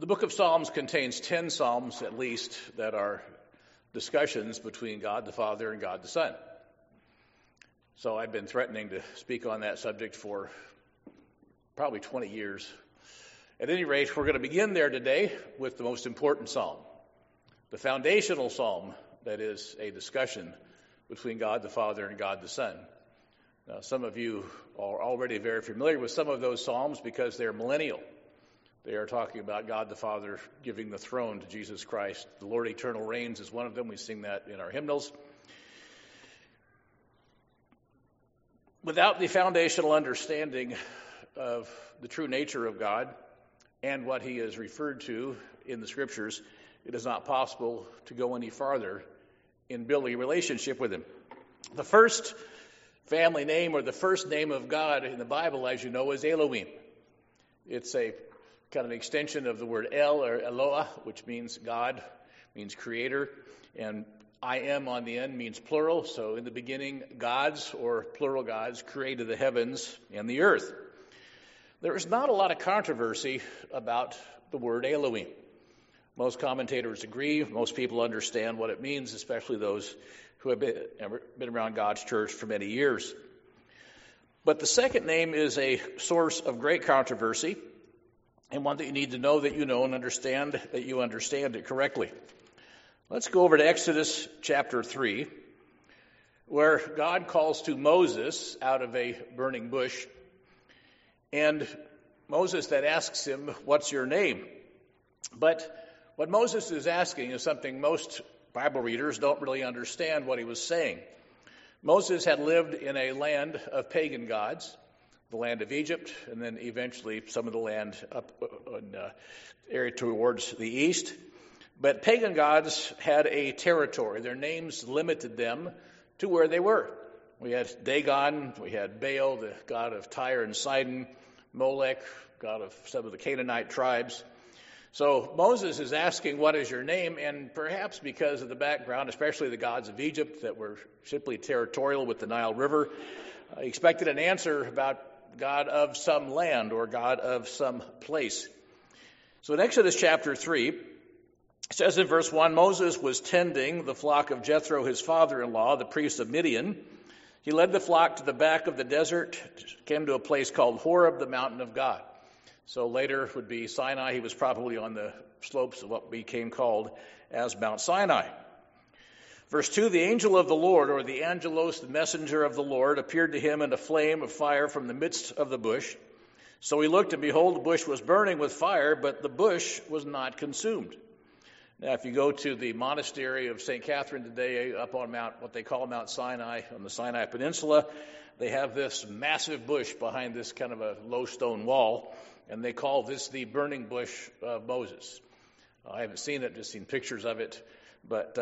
The book of Psalms contains 10 psalms at least that are discussions between God the Father and God the Son. So I've been threatening to speak on that subject for probably 20 years. At any rate, we're going to begin there today with the most important psalm, the foundational psalm that is a discussion between God the Father and God the Son. Now, some of you are already very familiar with some of those psalms because they're millennial. They are talking about God the Father giving the throne to Jesus Christ. The Lord eternal reigns is one of them. We sing that in our hymnals. Without the foundational understanding of the true nature of God and what he is referred to in the Scriptures, it is not possible to go any farther in building a relationship with him. The first family name or the first name of God in the Bible, as you know, is Elohim. It's a kind of an extension of the word El or Eloah, which means God, means creator, and I am on the end means plural. So in the beginning, gods or plural gods created the heavens and the earth. There is not a lot of controversy about the word Elohim. Most commentators agree. Most people understand what it means, especially those who have been around God's church for many years. But the second name is a source of great controversy, and one that you need to know that you know and understand that you understand it correctly. Let's go over to Exodus chapter 3, where God calls to Moses out of a burning bush. And Moses then asks him, "What's your name?" But what Moses is asking is something most Bible readers don't really understand what he was saying. Moses had lived in a land of pagan gods, the land of Egypt, and then eventually some of the land up in area towards the east. But pagan gods had a territory. Their names limited them to where they were. We had Dagon, we had Baal, the god of Tyre and Sidon, Molech, god of some of the Canaanite tribes. So Moses is asking, "What is your name?" And perhaps because of the background, especially the gods of Egypt that were simply territorial with the Nile River, he expected an answer about God of some land or God of some place. So in Exodus chapter 3, it says in verse 1, Moses was tending the flock of Jethro, his father-in-law, the priest of Midian. He led the flock to the back of the desert, came to a place called Horeb, the mountain of God. So later would be Sinai. He was probably on the slopes of what became called as Mount Sinai. Verse 2, the angel of the Lord, or the angelos, the messenger of the Lord, appeared to him in a flame of fire from the midst of the bush. So he looked, and behold, the bush was burning with fire, but the bush was not consumed. Now, if you go to the monastery of St. Catherine today, up on what they call Mount Sinai, on the Sinai Peninsula, they have this massive bush behind this kind of a low stone wall, and they call this the burning bush of Moses. I haven't seen it, just seen pictures of it, but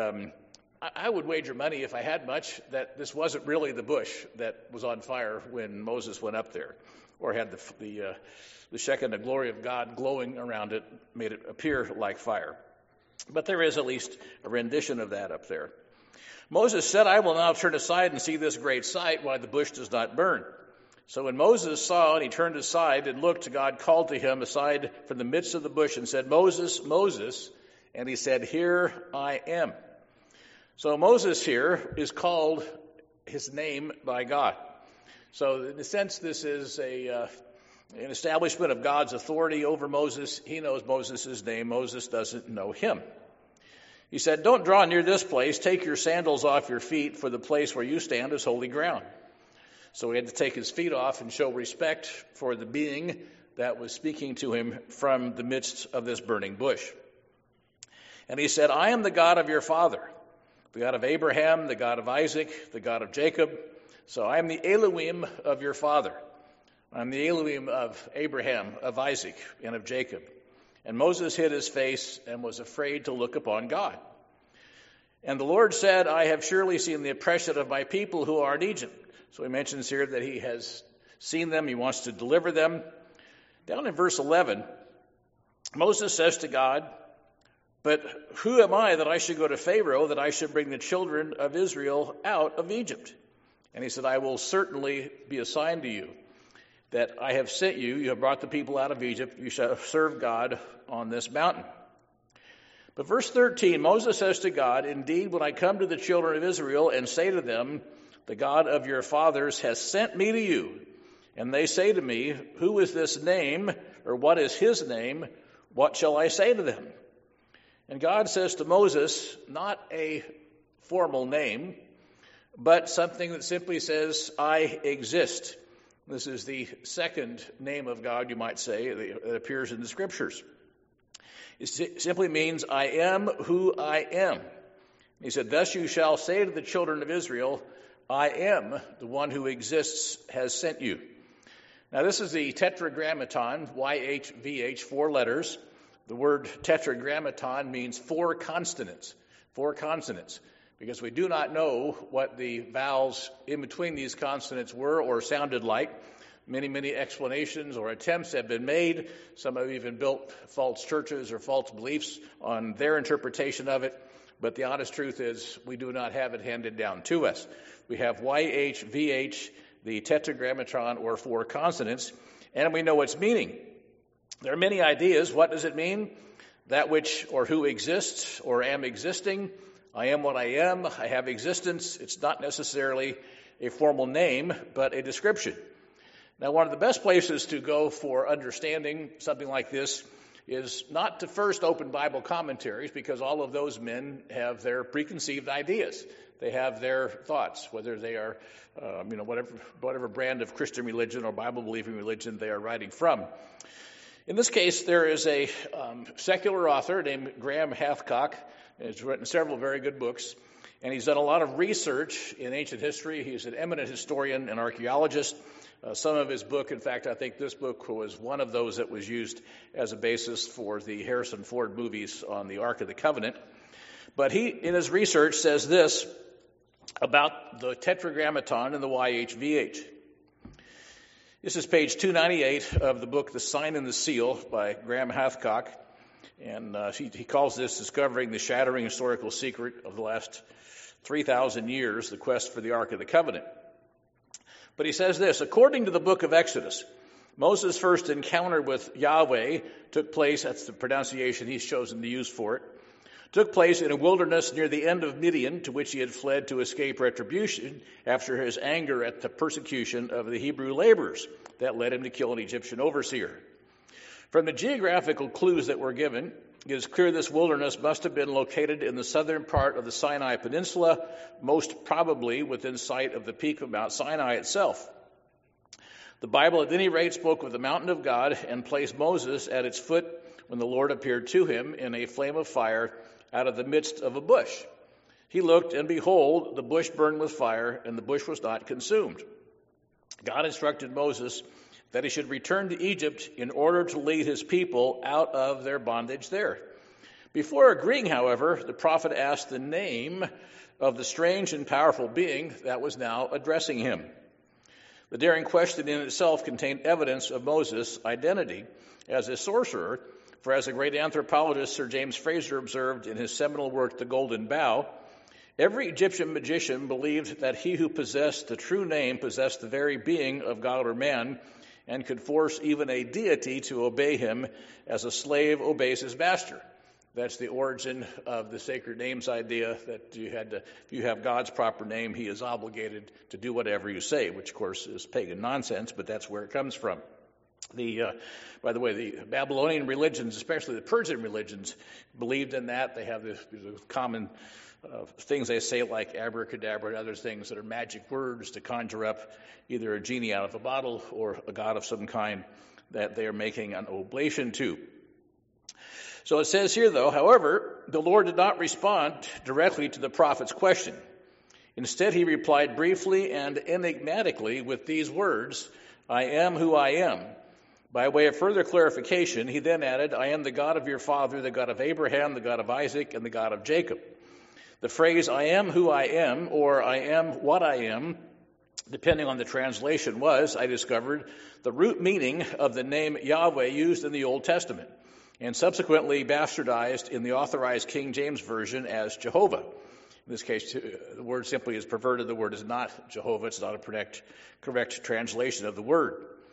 I would wager money, if I had much, that this wasn't really the bush that was on fire when Moses went up there, or had the Shekinah glory of God glowing around it, made it appear like fire. But there is at least a rendition of that up there. Moses said, "I will now turn aside and see this great sight, why the bush does not burn." So when Moses saw, and he turned aside and looked, God called to him aside from the midst of the bush and said, "Moses, Moses." And he said, "Here I am." So Moses here is called his name by God. So in a sense, this is an establishment of God's authority over Moses. He knows Moses' name. Moses doesn't know him. He said, "Don't draw near this place. Take your sandals off your feet, for the place where you stand is holy ground." So he had to take his feet off and show respect for the being that was speaking to him from the midst of this burning bush. And he said, "I am the God of your father, the God of Abraham, the God of Isaac, the God of Jacob. So I am the Elohim of your father. I'm the Elohim of Abraham, of Isaac, and of Jacob." And Moses hid his face and was afraid to look upon God. And the Lord said, "I have surely seen the oppression of my people who are in Egypt." So he mentions here that he has seen them. He wants to deliver them. Down in verse 11, Moses says to God, "But who am I that I should go to Pharaoh, that I should bring the children of Israel out of Egypt?" And he said, "I will certainly be assigned to you." that I have sent you. You have brought the people out of Egypt. You shall serve God on this mountain. But verse 13, Moses says to God, indeed, when I come to the children of Israel and say to them, the God of your fathers has sent me to you, and they say to me, who is this name, or what is his name? What shall I say to them? And God says to Moses, not a formal name, but something that simply says, I exist. This is the second name of God, you might say, that appears in the Scriptures. It simply means, I am who I am. He said, thus you shall say to the children of Israel, I am the one who exists, has sent you. Now this is the Tetragrammaton, YHVH, 4 letters. The word Tetragrammaton means 4 consonants, because we do not know what the vowels in between these consonants were or sounded like. Many explanations or attempts have been made. Some have even built false churches or false beliefs on their interpretation of it. But the honest truth is we do not have it handed down to us. We have YHVH, the Tetragrammaton, or 4 consonants, and we know its meaning. There are many ideas. What does it mean? That which or who exists or am existing. I am what I am. I have existence. It's not necessarily a formal name, but a description. Now, one of the best places to go for understanding something like this is not to first open Bible commentaries, because all of those men have their preconceived ideas. They have their thoughts, whether they are, whatever brand of Christian religion or Bible-believing religion they are writing from. In this case, there is a secular author named Graham Hathcock. He's written several very good books, and he's done a lot of research in ancient history. He's an eminent historian and archaeologist. Some of his book, in fact, I think this book was one of those that was used as a basis for the Harrison Ford movies on the Ark of the Covenant. But he, in his research, says this about the Tetragrammaton and the YHVH. This is page 298 of the book The Sign and the Seal by Graham Hathcock. And he calls this Discovering the Shattering Historical Secret of the Last 3,000 Years, the Quest for the Ark of the Covenant. But he says this, according to the book of Exodus, Moses' first encounter with Yahweh took place, that's the pronunciation he's chosen to use for it, took place in a wilderness near the end of Midian, to which he had fled to escape retribution after his anger at the persecution of the Hebrew laborers that led him to kill an Egyptian overseer. From the geographical clues that were given, it is clear this wilderness must have been located in the southern part of the Sinai Peninsula, most probably within sight of the peak of Mount Sinai itself. The Bible at any rate spoke of the mountain of God and placed Moses at its foot when the Lord appeared to him in a flame of fire out of the midst of a bush. He looked, and behold, the bush burned with fire, and the bush was not consumed. God instructed Moses that he should return to Egypt in order to lead his people out of their bondage there. Before agreeing, however, the prophet asked the name of the strange and powerful being that was now addressing him. The daring question in itself contained evidence of Moses' identity as a sorcerer, for as the great anthropologist Sir James Fraser observed in his seminal work, The Golden Bough, every Egyptian magician believed that he who possessed the true name possessed the very being of God or man, and could force even a deity to obey him as a slave obeys his master. That's the origin of the sacred names idea, that if you have God's proper name, he is obligated to do whatever you say, which of course is pagan nonsense, but that's where it comes from. By the way, the Babylonian religions, especially the Persian religions, believed in that. They have the common things they say like abracadabra and other things that are magic words to conjure up either a genie out of a bottle or a god of some kind that they are making an oblation to. So it says here, though, however, the Lord did not respond directly to the prophet's question. Instead, he replied briefly and enigmatically with these words, I am who I am. By way of further clarification, he then added, I am the God of your father, the God of Abraham, the God of Isaac, and the God of Jacob. The phrase, I am who I am, or I am what I am, depending on the translation, was, I discovered, the root meaning of the name Yahweh used in the Old Testament, and subsequently bastardized in the Authorized King James Version as Jehovah. In this case, the word simply is perverted. The word is not Jehovah. It's not a correct translation of the word.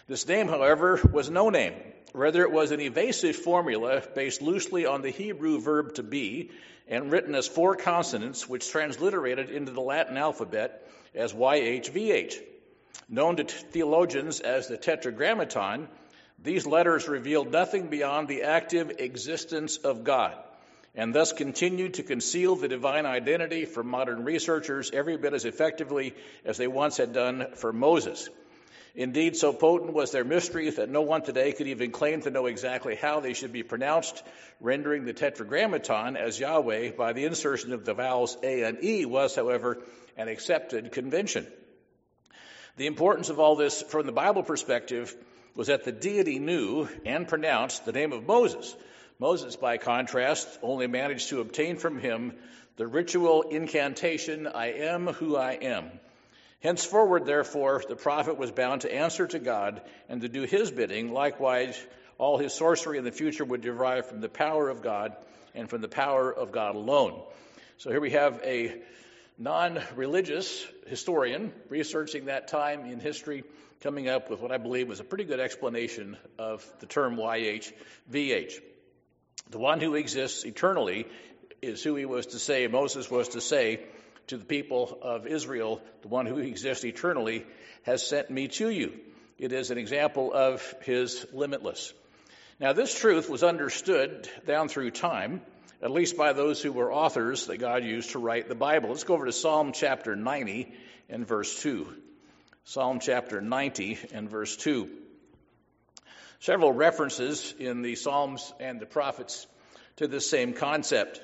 This name, however, was no name. Rather, it was an evasive formula based loosely on the Hebrew verb to be and written as 4 consonants, which transliterated into the Latin alphabet as YHVH. Known to theologians as the Tetragrammaton, these letters revealed nothing beyond the active existence of God, and thus continued to conceal the divine identity from modern researchers every bit as effectively as they once had done for Moses. Indeed, so potent was their mystery that no one today could even claim to know exactly how they should be pronounced, rendering the Tetragrammaton as Yahweh by the insertion of the vowels A and E was, however, an accepted convention. The importance of all this from the Bible perspective was that the deity knew and pronounced the name of Moses. Moses, by contrast, only managed to obtain from him the ritual incantation, I am who I am. Henceforward, therefore, the prophet was bound to answer to God and to do his bidding. Likewise, all his sorcery in the future would derive from the power of God and from the power of God alone. So here we have a non-religious historian researching that time in history, coming up with what I believe was a pretty good explanation of the term YHVH. The one who exists eternally is who he was to say, Moses was to say to the people of Israel, the one who exists eternally has sent me to you. It is an example of his limitless. Now, this truth was understood down through time, at least by those who were authors that God used to write the Bible. Let's go over to Psalm chapter 90 and verse 2. Psalm chapter 90 and verse 2. Several references in the Psalms and the prophets to this same concept.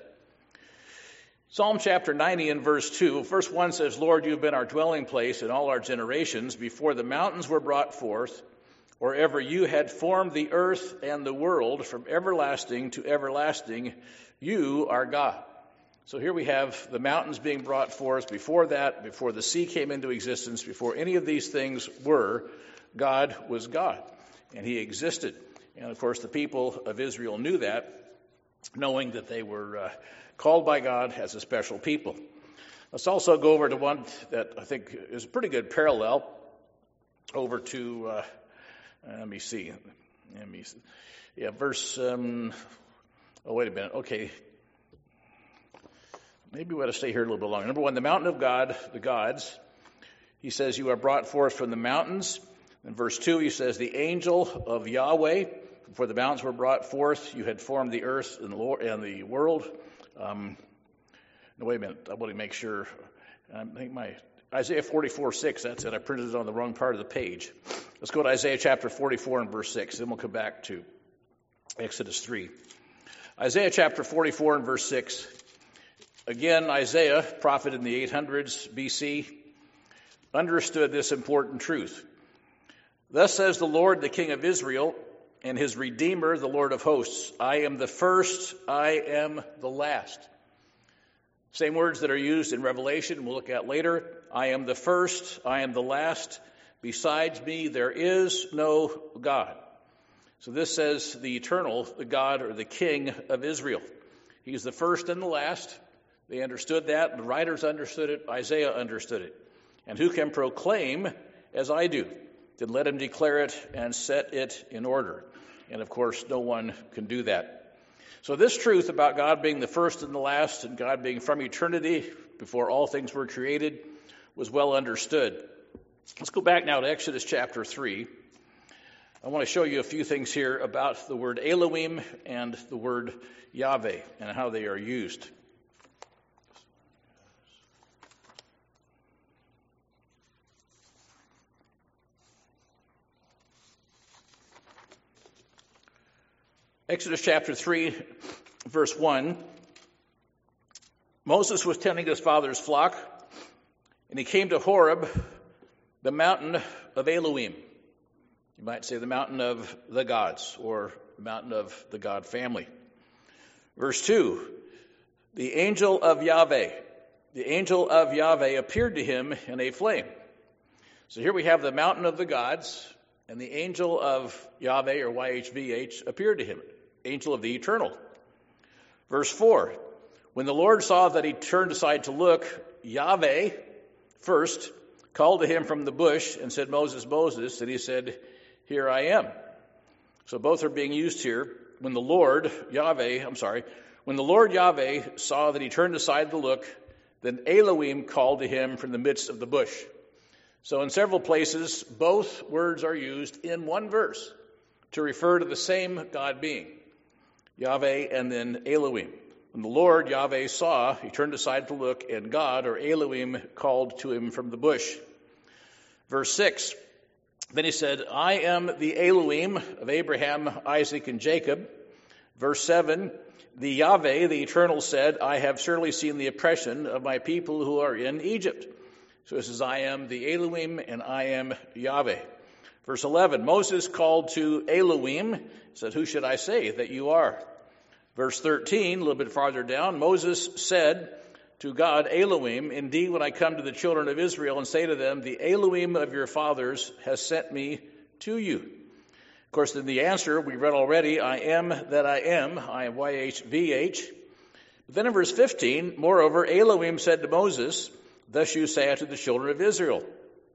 Psalm chapter 90 and verse 2, verse 1 says, Lord, you have been our dwelling place in all our generations, before the mountains were brought forth, or ever you had formed the earth and the world, from everlasting to everlasting, you are God. So here we have the mountains being brought forth. Before that, before the sea came into existence, before any of these things were, God was God, and he existed. And of course, the people of Israel knew that, knowing that they were called by God as a special people. Let's also go over to one that I think is a pretty good parallel, over to, let me see. Yeah, verse, wait a minute. Okay. Maybe we ought to stay here a little bit longer. Number 1, the mountain of God, the gods. He says, you are brought forth from the mountains. In verse 2, he says, the angel of Yahweh. Before the mountains were brought forth, you had formed the earth and the world. No, wait a minute. I want to make sure. I think my Isaiah 44:6. That's it. I printed it on the wrong part of the page. Let's go to Isaiah chapter 44 and verse 6. Then we'll come back to Exodus 3. Isaiah chapter 44 and verse 6. Again, Isaiah, prophet in the 800s BC, understood this important truth. Thus says the Lord, the King of Israel, and his Redeemer, the Lord of hosts, I am the first, I am the last. Same words that are used in Revelation, we'll look at later. I am the first, I am the last. Besides me, there is no God. So this says the eternal, the God or the King of Israel. He's the first and the last. They understood that. The writers understood it. Isaiah understood it. And who can proclaim as I do? Then let him declare it and set it in order. And of course, no one can do that. So this truth about God being the first and the last, and God being from eternity before all things were created, was well understood. Let's go back now to Exodus chapter 3. I want to show you a few things here about the word Elohim and the word Yahweh and how they are used. Exodus chapter 3, verse 1. Moses was tending his father's flock, and he came to Horeb, the mountain of Elohim. You might say the mountain of the gods, or the mountain of the God family. Verse 2, the angel of Yahweh appeared to him in a flame. So here we have the mountain of the gods, and the angel of Yahweh, or YHVH, appeared to him, angel of the eternal. Verse 4, when the Lord saw that he turned aside to look, Yahweh first called to him from the bush and said, Moses, Moses. And he said, here I am. So both are being used here. When the Lord Yahweh saw that he turned aside to look, then Elohim called to him from the midst of the bush. So in several places, both words are used in one verse to refer to the same God being, Yahweh and then Elohim. When the Lord Yahweh saw, he turned aside to look, and God, or Elohim, called to him from the bush. Verse 6, then he said, I am the Elohim of Abraham, Isaac, and Jacob. Verse 7, the Yahweh, the Eternal, said, I have surely seen the oppression of my people who are in Egypt. So it says, I am the Elohim and I am Yahweh. Verse 11, Moses called to Elohim, said, who should I say that you are? Verse 13, a little bit farther down, Moses said to God, Elohim, indeed when I come to the children of Israel and say to them, the Elohim of your fathers has sent me to you. Of course, in the answer we read already, I am that I am YHVH. But then in verse 15, moreover, Elohim said to Moses, thus you say unto the children of Israel,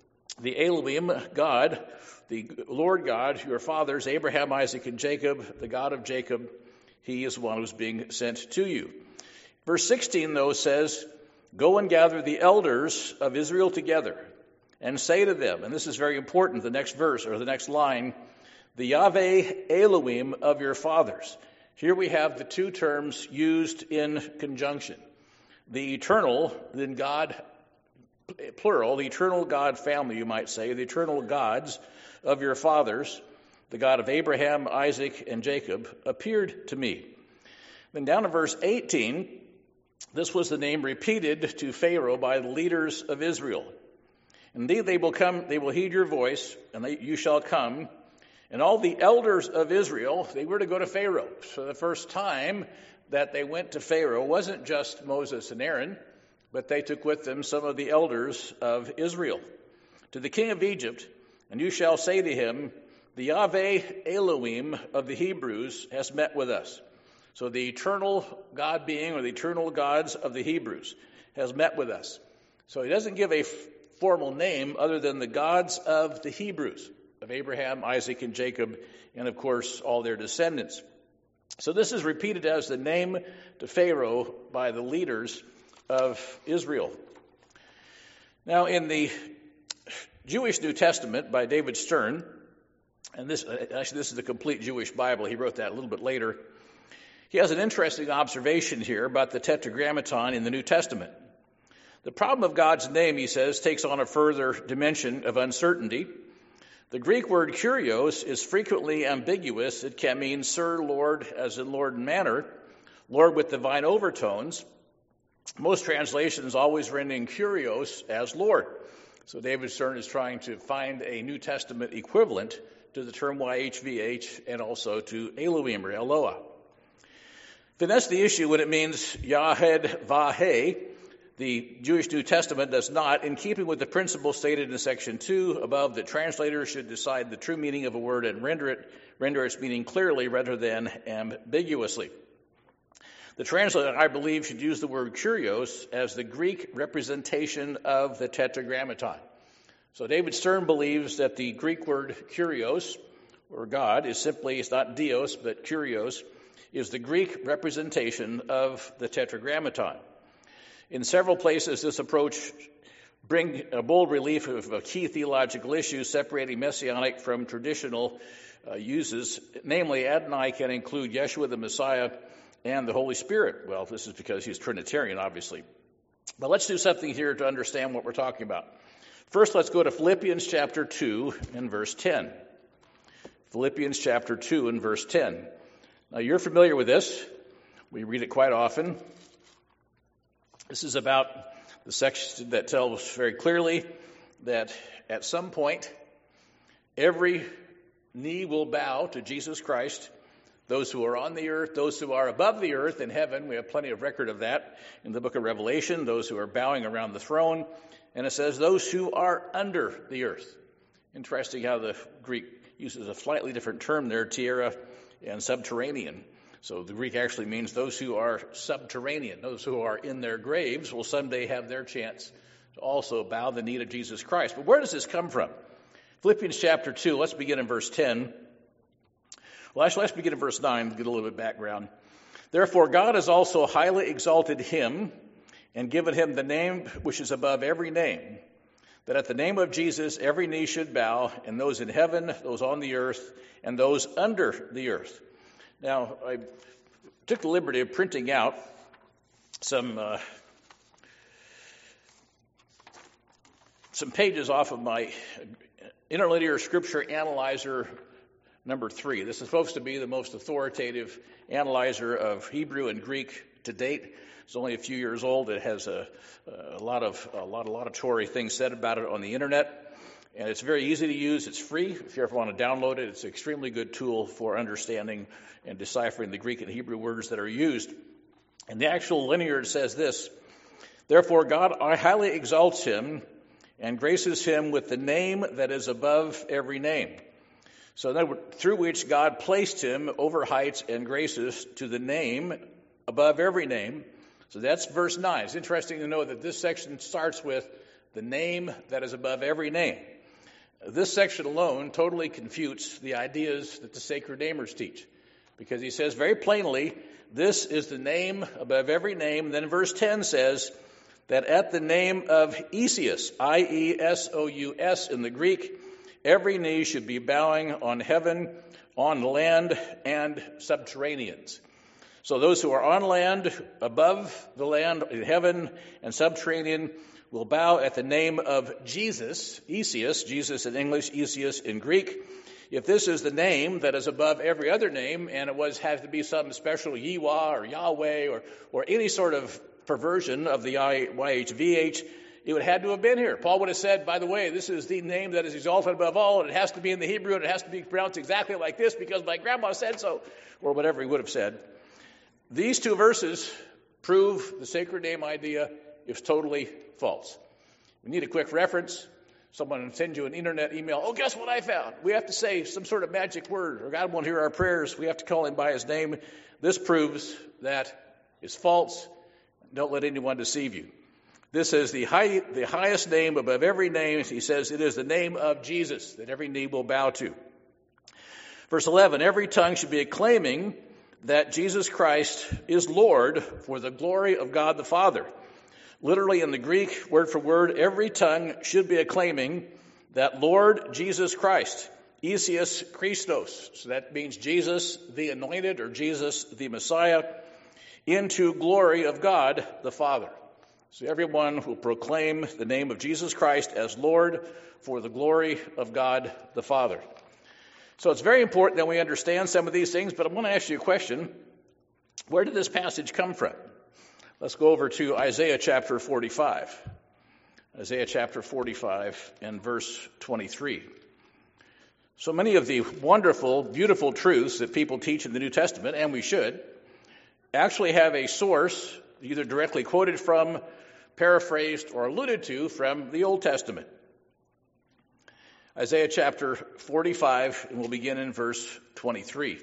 the Elohim, God, the Lord God, your fathers, Abraham, Isaac, and Jacob, the God of Jacob, he is the one who's being sent to you. Verse 16, though, says, go and gather the elders of Israel together and say to them, and this is very important, the next verse or the next line, the Yahweh Elohim of your fathers. Here we have the two terms used in conjunction. The eternal, then God, plural, the eternal God family, you might say, the eternal gods of your fathers, the God of Abraham, Isaac, and Jacob, appeared to me. Then down to verse 18, this was the name repeated to Pharaoh by the leaders of Israel. Indeed, they will heed your voice, and you shall come. And all the elders of Israel, they were to go to Pharaoh. So the first time that they went to Pharaoh wasn't just Moses and Aaron, but they took with them some of the elders of Israel. To the king of Egypt, and you shall say to him, the Yahweh Elohim of the Hebrews has met with us. So the eternal God being, or the eternal gods of the Hebrews, has met with us. So he doesn't give a formal name other than the gods of the Hebrews, of Abraham, Isaac, and Jacob, and of course all their descendants. So this is repeated as the name to Pharaoh by the leaders of Israel. Now in the Jewish New Testament by David Stern, and this is the complete Jewish Bible, he wrote that a little bit later, he has an interesting observation here about the Tetragrammaton in the New Testament. The problem of God's name, he says, takes on a further dimension of uncertainty. The Greek word kurios is frequently ambiguous. It can mean Sir, Lord, as in Lord and manner, Lord with divine overtones. Most translations always rendering kurios as Lord. So David Stern is trying to find a New Testament equivalent to the term YHVH and also to Elohim or Eloah. Then that's the issue when it means Yahed Vaheh. The Jewish New Testament does not, in keeping with the principle stated in section 2 above, that translators should decide the true meaning of a word and render its meaning clearly rather than ambiguously. The translator, I believe, should use the word kurios as the Greek representation of the Tetragrammaton. So David Stern believes that the Greek word kurios, or God, is simply, it's not dios, but kurios, is the Greek representation of the Tetragrammaton. In several places, this approach brings a bold relief of a key theological issue separating messianic from traditional uses. Namely, Adonai can include Yeshua the Messiah and the Holy Spirit. Well, this is because he's Trinitarian, obviously. But let's do something here to understand what we're talking about. First, let's go to Philippians chapter 2 and verse 10. Philippians chapter 2 and verse 10. Now, you're familiar with this. We read it quite often. This is about the section that tells very clearly that at some point, every knee will bow to Jesus Christ. Those who are on the earth, those who are above the earth in heaven, we have plenty of record of that in the book of Revelation, those who are bowing around the throne. And it says those who are under the earth. Interesting how the Greek uses a slightly different term there, tierra and subterranean. So the Greek actually means those who are subterranean, those who are in their graves will someday have their chance to also bow the knee to Jesus Christ. But where does this come from? Philippians chapter 2, let's begin in verse 10. Well, actually, let's begin in verse 9 to get a little bit of background. Therefore, God has also highly exalted him and given him the name which is above every name, that at the name of Jesus every knee should bow, and those in heaven, those on the earth, and those under the earth. Now, I took the liberty of printing out some pages off of my Interlinear Scripture Analyzer number 3. This is supposed to be the most authoritative analyzer of Hebrew and Greek to date. It's only a few years old. It has a lot of laudatory things said about it on the internet, and it's very easy to use. It's free. If you ever want to download it, it's an extremely good tool for understanding and deciphering the Greek and Hebrew words that are used. And the actual linear says this: Therefore God highly exalts him and graces him with the name that is above every name. So that through which God placed him over heights and graces to the name above every name. So that's verse 9. It's interesting to know that this section starts with the name that is above every name. This section alone totally confutes the ideas that the sacred namers teach, because he says very plainly, this is the name above every name. Then verse 10 says that at the name of Iesious, I-E-S-O-U-S in the Greek, every knee should be bowing on heaven, on land, and subterraneans. So those who are on land, above the land, in heaven, and subterranean will bow at the name of Jesus, Iesious, Jesus in English, Iesious in Greek. If this is the name that is above every other name, and it has to be some special Yiwah or Yahweh or any sort of perversion of the YHVH, it would have had to have been here. Paul would have said, by the way, this is the name that is exalted above all, and it has to be in the Hebrew, and it has to be pronounced exactly like this because my grandma said so, or whatever he would have said. These two verses prove the sacred name idea is totally false. We need a quick reference. Someone sends you an internet email. Oh, guess what I found? We have to say some sort of magic word, or God won't hear our prayers. We have to call him by his name. This proves that is false. Don't let anyone deceive you. This is the highest name above every name. He says it is the name of Jesus that every knee will bow to. Verse 11, every tongue should be acclaiming that Jesus Christ is Lord for the glory of God the Father. Literally in the Greek, word for word, every tongue should be acclaiming that Lord Jesus Christ, Iesious Christos, so that means Jesus the Anointed or Jesus the Messiah, into glory of God the Father. So everyone will proclaim the name of Jesus Christ as Lord for the glory of God the Father. So it's very important that we understand some of these things, but I want to ask you a question. Where did this passage come from? Let's go over to Isaiah chapter 45. Isaiah chapter 45 and verse 23. So many of the wonderful, beautiful truths that people teach in the New Testament, and we should, actually have a source either directly quoted from, paraphrased, or alluded to from the Old Testament. Isaiah chapter 45, and we'll begin in verse 23.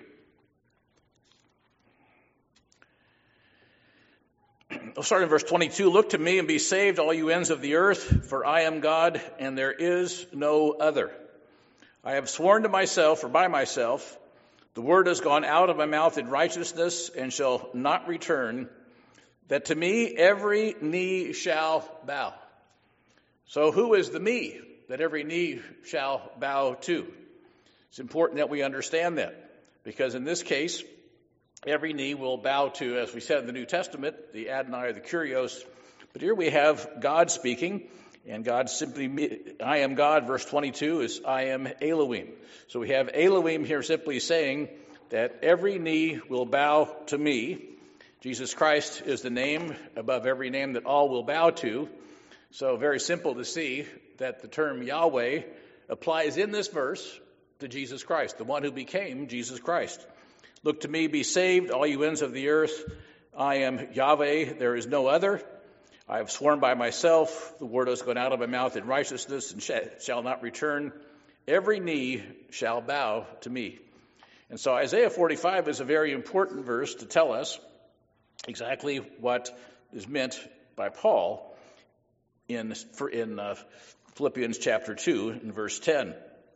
I'll start in verse 22. Look to me and be saved, all you ends of the earth, for I am God, and there is no other. I have sworn to myself, or by myself, the word has gone out of my mouth in righteousness, and shall not return, that to me every knee shall bow. So who is the me that every knee shall bow to? It's important that we understand that, because in this case, every knee will bow to, as we said in the New Testament, the Adonai or the Kyrios. But here we have God speaking, and God simply, I am God, verse 22 is I am Elohim. So we have Elohim here simply saying that every knee will bow to me. Jesus Christ is the name above every name that all will bow to. So very simple to see that the term Yahweh applies in this verse to Jesus Christ, the one who became Jesus Christ. Look to me, be saved, all you ends of the earth. I am Yahweh, there is no other. I have sworn by myself, the word has gone out of my mouth in righteousness and shall not return. Every knee shall bow to me. And so Isaiah 45 is a very important verse to tell us exactly what is meant by Paul in Philippians chapter 2 and verse 10.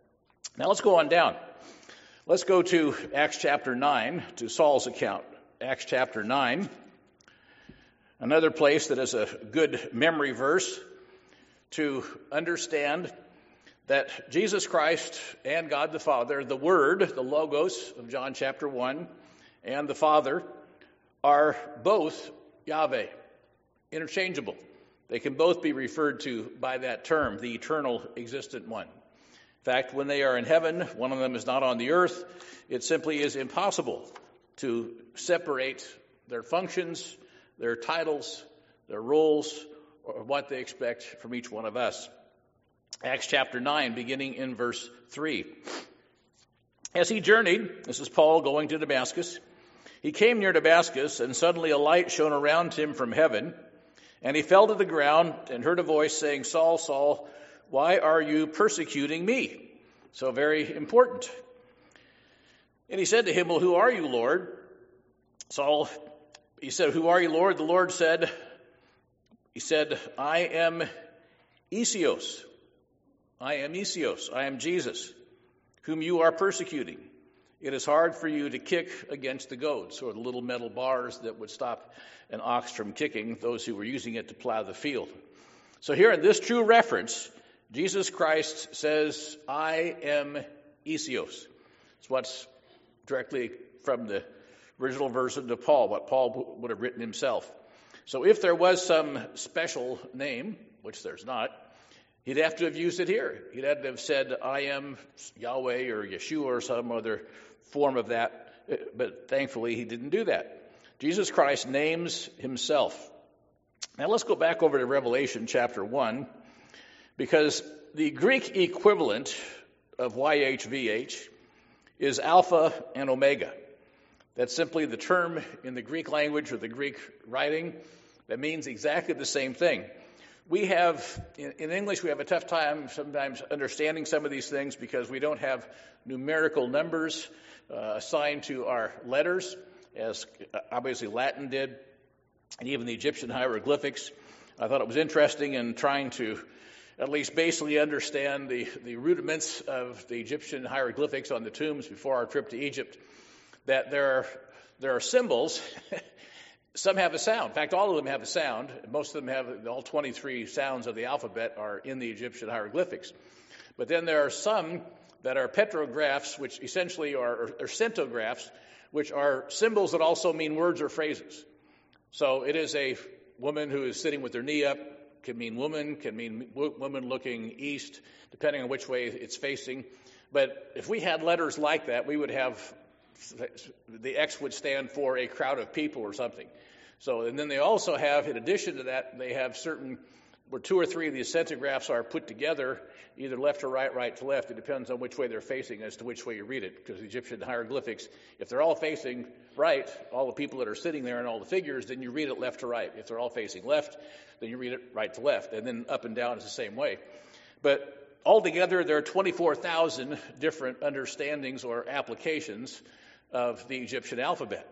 Now let's go on down. Let's go to Acts chapter 9, to Saul's account. Acts chapter 9, another place that is a good memory verse to understand that Jesus Christ and God the Father, the Word, the Logos of John chapter 1, and the Father are both Yahweh, interchangeable. They can both be referred to by that term, the eternal existent one. In fact, when they are in heaven, one of them is not on the earth. It simply is impossible to separate their functions, their titles, their roles, or what they expect from each one of us. Acts chapter 9, beginning in verse 3. As he journeyed, this is Paul going to Damascus, he came near Damascus, and suddenly a light shone around him from heaven, and he fell to the ground and heard a voice saying, Saul, Saul, why are you persecuting me? So very important. And he said to him, well, who are you, Lord? Saul, he said, who are you, Lord? The Lord said, I am Isios. I am Isios. I am Jesus, whom you are persecuting. It is hard for you to kick against the goads, or the little metal bars that would stop an ox from kicking those who were using it to plow the field. So here in this true reference, Jesus Christ says, I am Isios. It's what's directly from the original version of Paul, what Paul would have written himself. So if there was some special name, which there's not, he'd have to have used it here. He'd have to have said, I am Yahweh or Yeshua or some other form of that, but thankfully he didn't do that. Jesus Christ names himself. Now let's go back over to Revelation chapter 1, because the Greek equivalent of YHVH is Alpha and Omega. That's simply the term in the Greek language or the Greek writing that means exactly the same thing. We have, in English, we have a tough time sometimes understanding some of these things because we don't have numerical numbers assigned to our letters, as obviously Latin did, and even the Egyptian hieroglyphics. I thought it was interesting in trying to at least basically understand the rudiments of the Egyptian hieroglyphics on the tombs before our trip to Egypt, that there are symbols. Some have a sound. In fact, all of them have a sound. Most of them have, all 23 sounds of the alphabet are in the Egyptian hieroglyphics. But then there are some that are petrographs, which essentially are centographs, which are symbols that also mean words or phrases. So it is a woman who is sitting with her knee up, can mean woman looking east, depending on which way it's facing. But if we had letters like that, we would have, the X would stand for a crowd of people or something. So, and then they also have, in addition to that, they have certain, where 2 or 3 of these centographs are put together, either left to right, right to left. It depends on which way they're facing as to which way you read it, because the Egyptian hieroglyphics, if they're all facing right, all the people that are sitting there and all the figures, then you read it left to right. If they're all facing left, then you read it right to left, and then up and down is the same way. But altogether, there are 24,000 different understandings or applications of the Egyptian alphabet.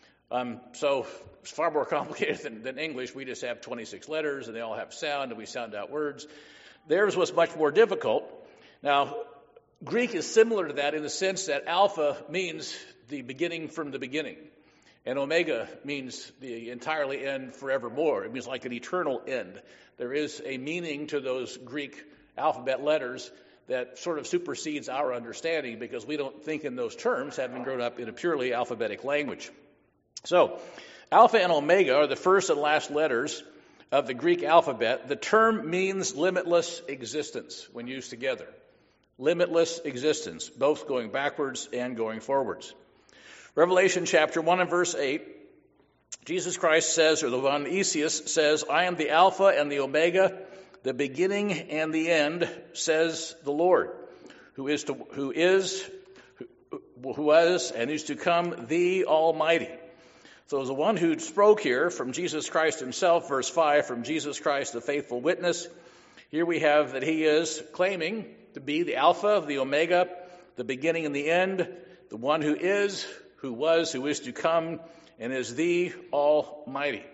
So it's far more complicated than English. We just have 26 letters, and they all have sound, and we sound out words. Theirs was much more difficult. Now, Greek is similar to that in the sense that alpha means the beginning from the beginning, and omega means the entirely end forevermore. It means like an eternal end. There is a meaning to those Greek alphabet letters that sort of supersedes our understanding because we don't think in those terms, having grown up in a purely alphabetic language. So, Alpha and Omega are the first and last letters of the Greek alphabet. The term means limitless existence when used together. Limitless existence, both going backwards and going forwards. Revelation chapter 1 and verse 8, Jesus Christ says, or the one Isios says, I am the Alpha and the Omega, the beginning and the end, says the Lord, who was, and is to come, the Almighty. So as the one who spoke here from Jesus Christ himself, verse 5, from Jesus Christ, the faithful witness, here we have that he is claiming to be the Alpha, the Omega, the beginning and the end, the one who is, who was, who is to come, and is the Almighty.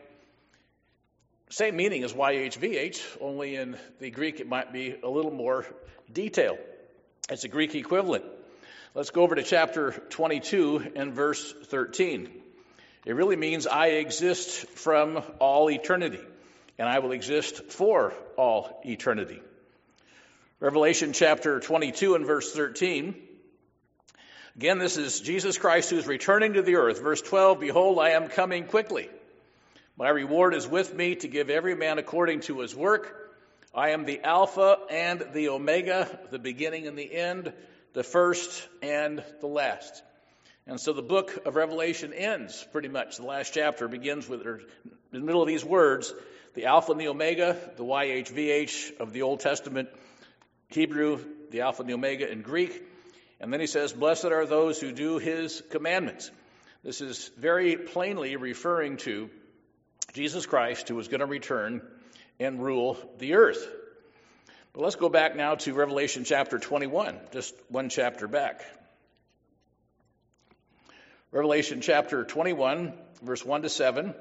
Same meaning as YHVH, only in the Greek it might be a little more detailed. It's a Greek equivalent. Let's go over to chapter 22 and verse 13. It really means I exist from all eternity, and I will exist for all eternity. Revelation chapter 22 and verse 13. Again, this is Jesus Christ who is returning to the earth. Verse 12, behold, I am coming quickly. My reward is with me to give every man according to his work. I am the Alpha and the Omega, the beginning and the end, the first and the last. And so the book of Revelation ends pretty much. The last chapter begins with, in the middle of these words, the Alpha and the Omega, the YHVH of the Old Testament Hebrew, the Alpha and the Omega in Greek. And then he says, blessed are those who do his commandments. This is very plainly referring to Jesus Christ, who is going to return and rule the earth. But let's go back now to Revelation chapter 21, just one chapter back. Revelation chapter 21, verse 1 to 7.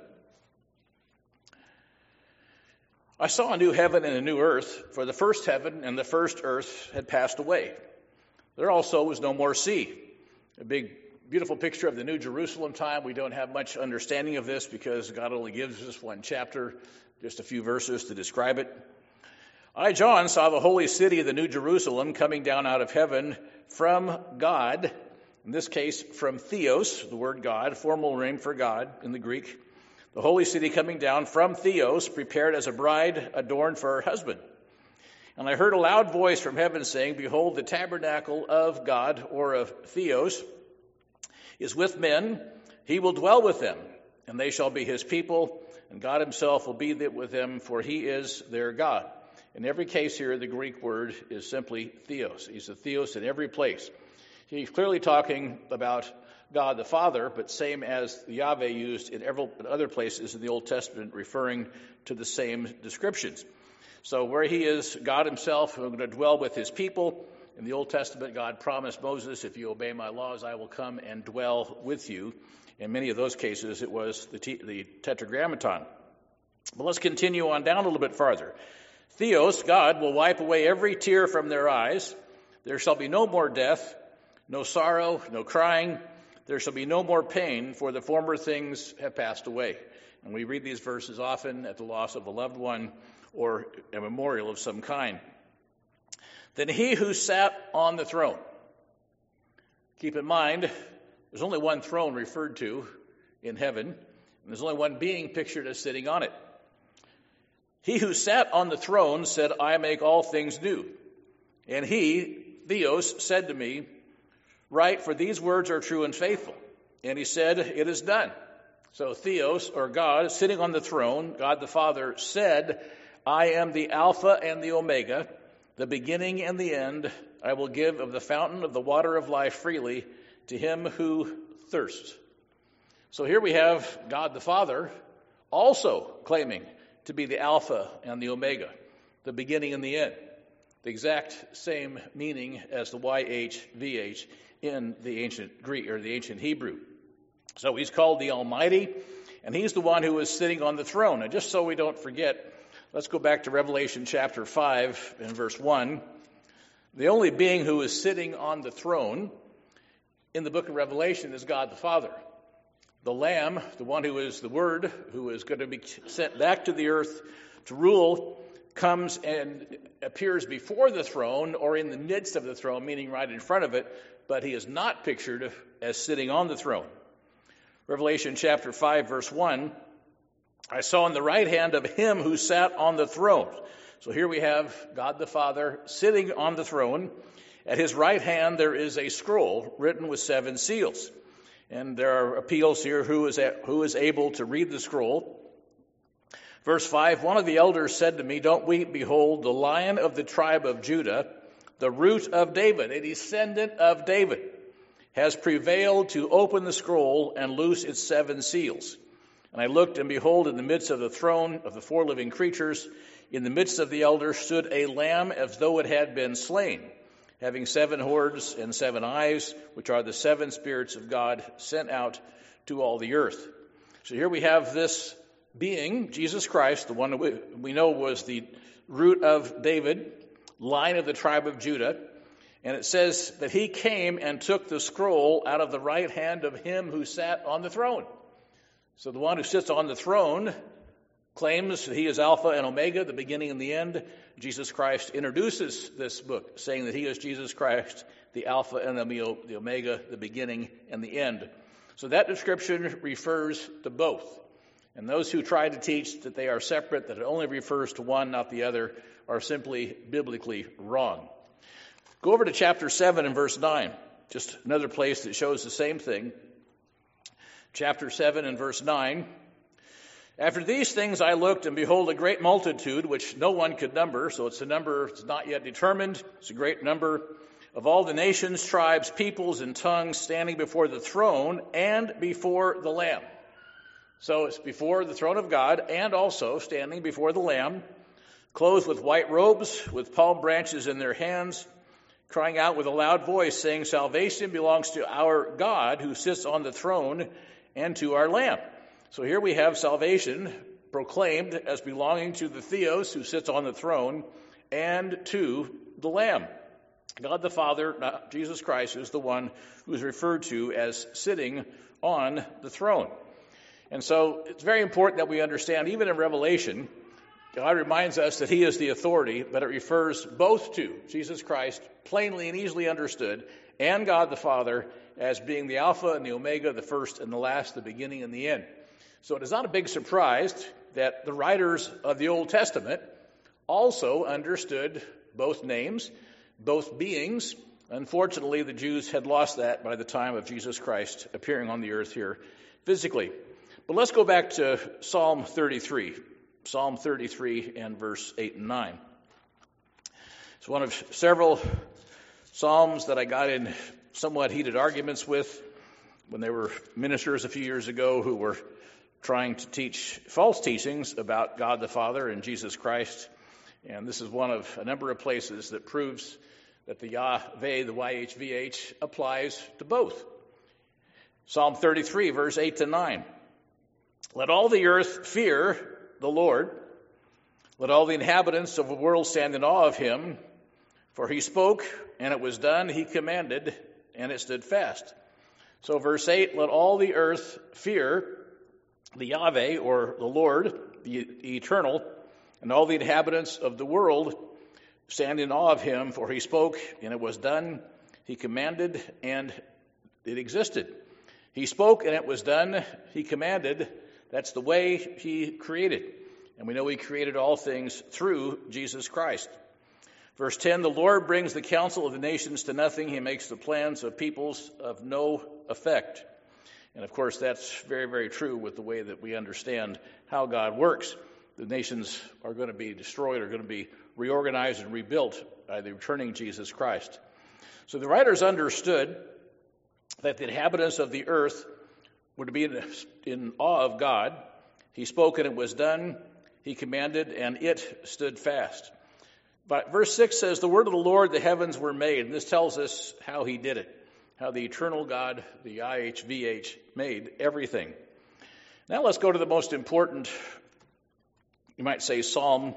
I saw a new heaven and a new earth, for the first heaven and the first earth had passed away. There also was no more sea. A big, beautiful picture of the New Jerusalem time. We don't have much understanding of this because God only gives us one chapter, just a few verses to describe it. I, John, saw the holy city, the New Jerusalem, coming down out of heaven from God. In this case, from Theos, the word God, formal name for God in the Greek. The holy city coming down from Theos, prepared as a bride adorned for her husband. And I heard a loud voice from heaven saying, behold, the tabernacle of God, or of Theos, is with men. He will dwell with them, and they shall be his people, and God himself will be with them, for he is their God. In every case here, the Greek word is simply Theos. He's a Theos in every place. He's clearly talking about God the Father, but same as Yahweh used in other places in the Old Testament, referring to the same descriptions. So where he is, God himself, who is going to dwell with his people. In the Old Testament, God promised Moses, if you obey my laws, I will come and dwell with you. In many of those cases, it was the Tetragrammaton. But let's continue on down a little bit farther. Theos, God, will wipe away every tear from their eyes. There shall be no more death, no sorrow, no crying. There shall be no more pain, for the former things have passed away. And we read these verses often at the loss of a loved one or a memorial of some kind. Then he who sat on the throne. Keep in mind, there's only one throne referred to in heaven, and there's only one being pictured as sitting on it. He who sat on the throne said, I make all things new. And he, Theos, said to me, write, for these words are true and faithful. And he said, it is done. So Theos, or God, sitting on the throne, God the Father, said, I am the Alpha and the Omega, the beginning and the end. I will give of the fountain of the water of life freely to him who thirsts. So here we have God the Father also claiming to be the Alpha and the Omega, the beginning and the end. The exact same meaning as the YHVH in the ancient Greek or the ancient Hebrew. So he's called the Almighty, and he's the one who is sitting on the throne. And just so we don't forget, let's go back to Revelation chapter 5 and verse 1. The only being who is sitting on the throne in the book of Revelation is God the Father. The Lamb, the one who is the Word, who is going to be sent back to the earth to rule, comes and appears before the throne or in the midst of the throne, meaning right in front of it, but he is not pictured as sitting on the throne. Revelation chapter 5, verse 1, I saw in the right hand of him who sat on the throne. So here we have God the Father sitting on the throne. At his right hand there is a scroll written with 7 seals. And there are appeals here, who is able to read the scroll. Verse 5, one of the elders said to me, don't weep, behold, the Lion of the tribe of Judah, the root of David, a descendant of David, has prevailed to open the scroll and loose its 7 seals. And I looked, and behold, in the midst of the throne of the 4 living creatures, in the midst of the elders stood a lamb as though it had been slain, having 7 horns and 7 eyes, which are the 7 spirits of God sent out to all the earth. So here we have this being, Jesus Christ, the one we know was the root of David, line of the tribe of Judah. And it says that he came and took the scroll out of the right hand of him who sat on the throne. So the one who sits on the throne claims that he is Alpha and Omega, the beginning and the end. Jesus Christ introduces this book, saying that he is Jesus Christ, the Alpha and the Omega, the beginning and the end. So that description refers to both. And those who try to teach that they are separate, that it only refers to one, not the other, are simply biblically wrong. Go over to chapter 7 and verse 9, just another place that shows the same thing. Chapter 7 and verse 9. After these things I looked, and behold, a great multitude, which no one could number. So it's a number that's not yet determined. It's a great number of all the nations, tribes, peoples, and tongues standing before the throne and before the Lamb. So it's before the throne of God and also standing before the Lamb, clothed with white robes, with palm branches in their hands, crying out with a loud voice, saying, Salvation belongs to our God who sits on the throne and to our Lamb. So here we have salvation proclaimed as belonging to the Theos who sits on the throne and to the Lamb. God the Father, Jesus Christ, is the one who is referred to as sitting on the throne. And so it's very important that we understand, even in Revelation, God reminds us that he is the authority, but it refers both to Jesus Christ, plainly and easily understood, and God the Father as being the Alpha and the Omega, the first and the last, the beginning and the end. So it is not a big surprise that the writers of the Old Testament also understood both names, both beings. Unfortunately, the Jews had lost that by the time of Jesus Christ appearing on the earth here physically. But let's go back to Psalm 33. Psalm 33 and verse 8 and 9. It's one of several psalms that I got in somewhat heated arguments with when there were ministers a few years ago who were trying to teach false teachings about God the Father and Jesus Christ. And this is one of a number of places that proves that the Yahweh, the YHVH, applies to both. Psalm 33, verse 8 to 9. Let all the earth fear the Lord. Let all the inhabitants of the world stand in awe of him. For he spoke, and it was done. He commanded, and it stood fast. So verse 8, let all the earth fear the Yahweh, or the Lord, the eternal, and all the inhabitants of the world stand in awe of him. For he spoke, and it was done. He commanded, and it existed. He spoke, and it was done. He commanded. That's the way he created. And we know he created all things through Jesus Christ. Verse 10, the Lord brings the counsel of the nations to nothing. He makes the plans of peoples of no effect. And of course, that's very, very true with the way that we understand how God works. The nations are going to be destroyed, are going to be reorganized and rebuilt by the returning Jesus Christ. So the writers understood that the inhabitants of the earth were to be in awe of God. He spoke and it was done. He commanded and it stood fast. But verse 6 says, the word of the Lord, the heavens were made. And this tells us how he did it, how the eternal God, the IHVH, made everything. Now let's go to the most important, you might say, psalm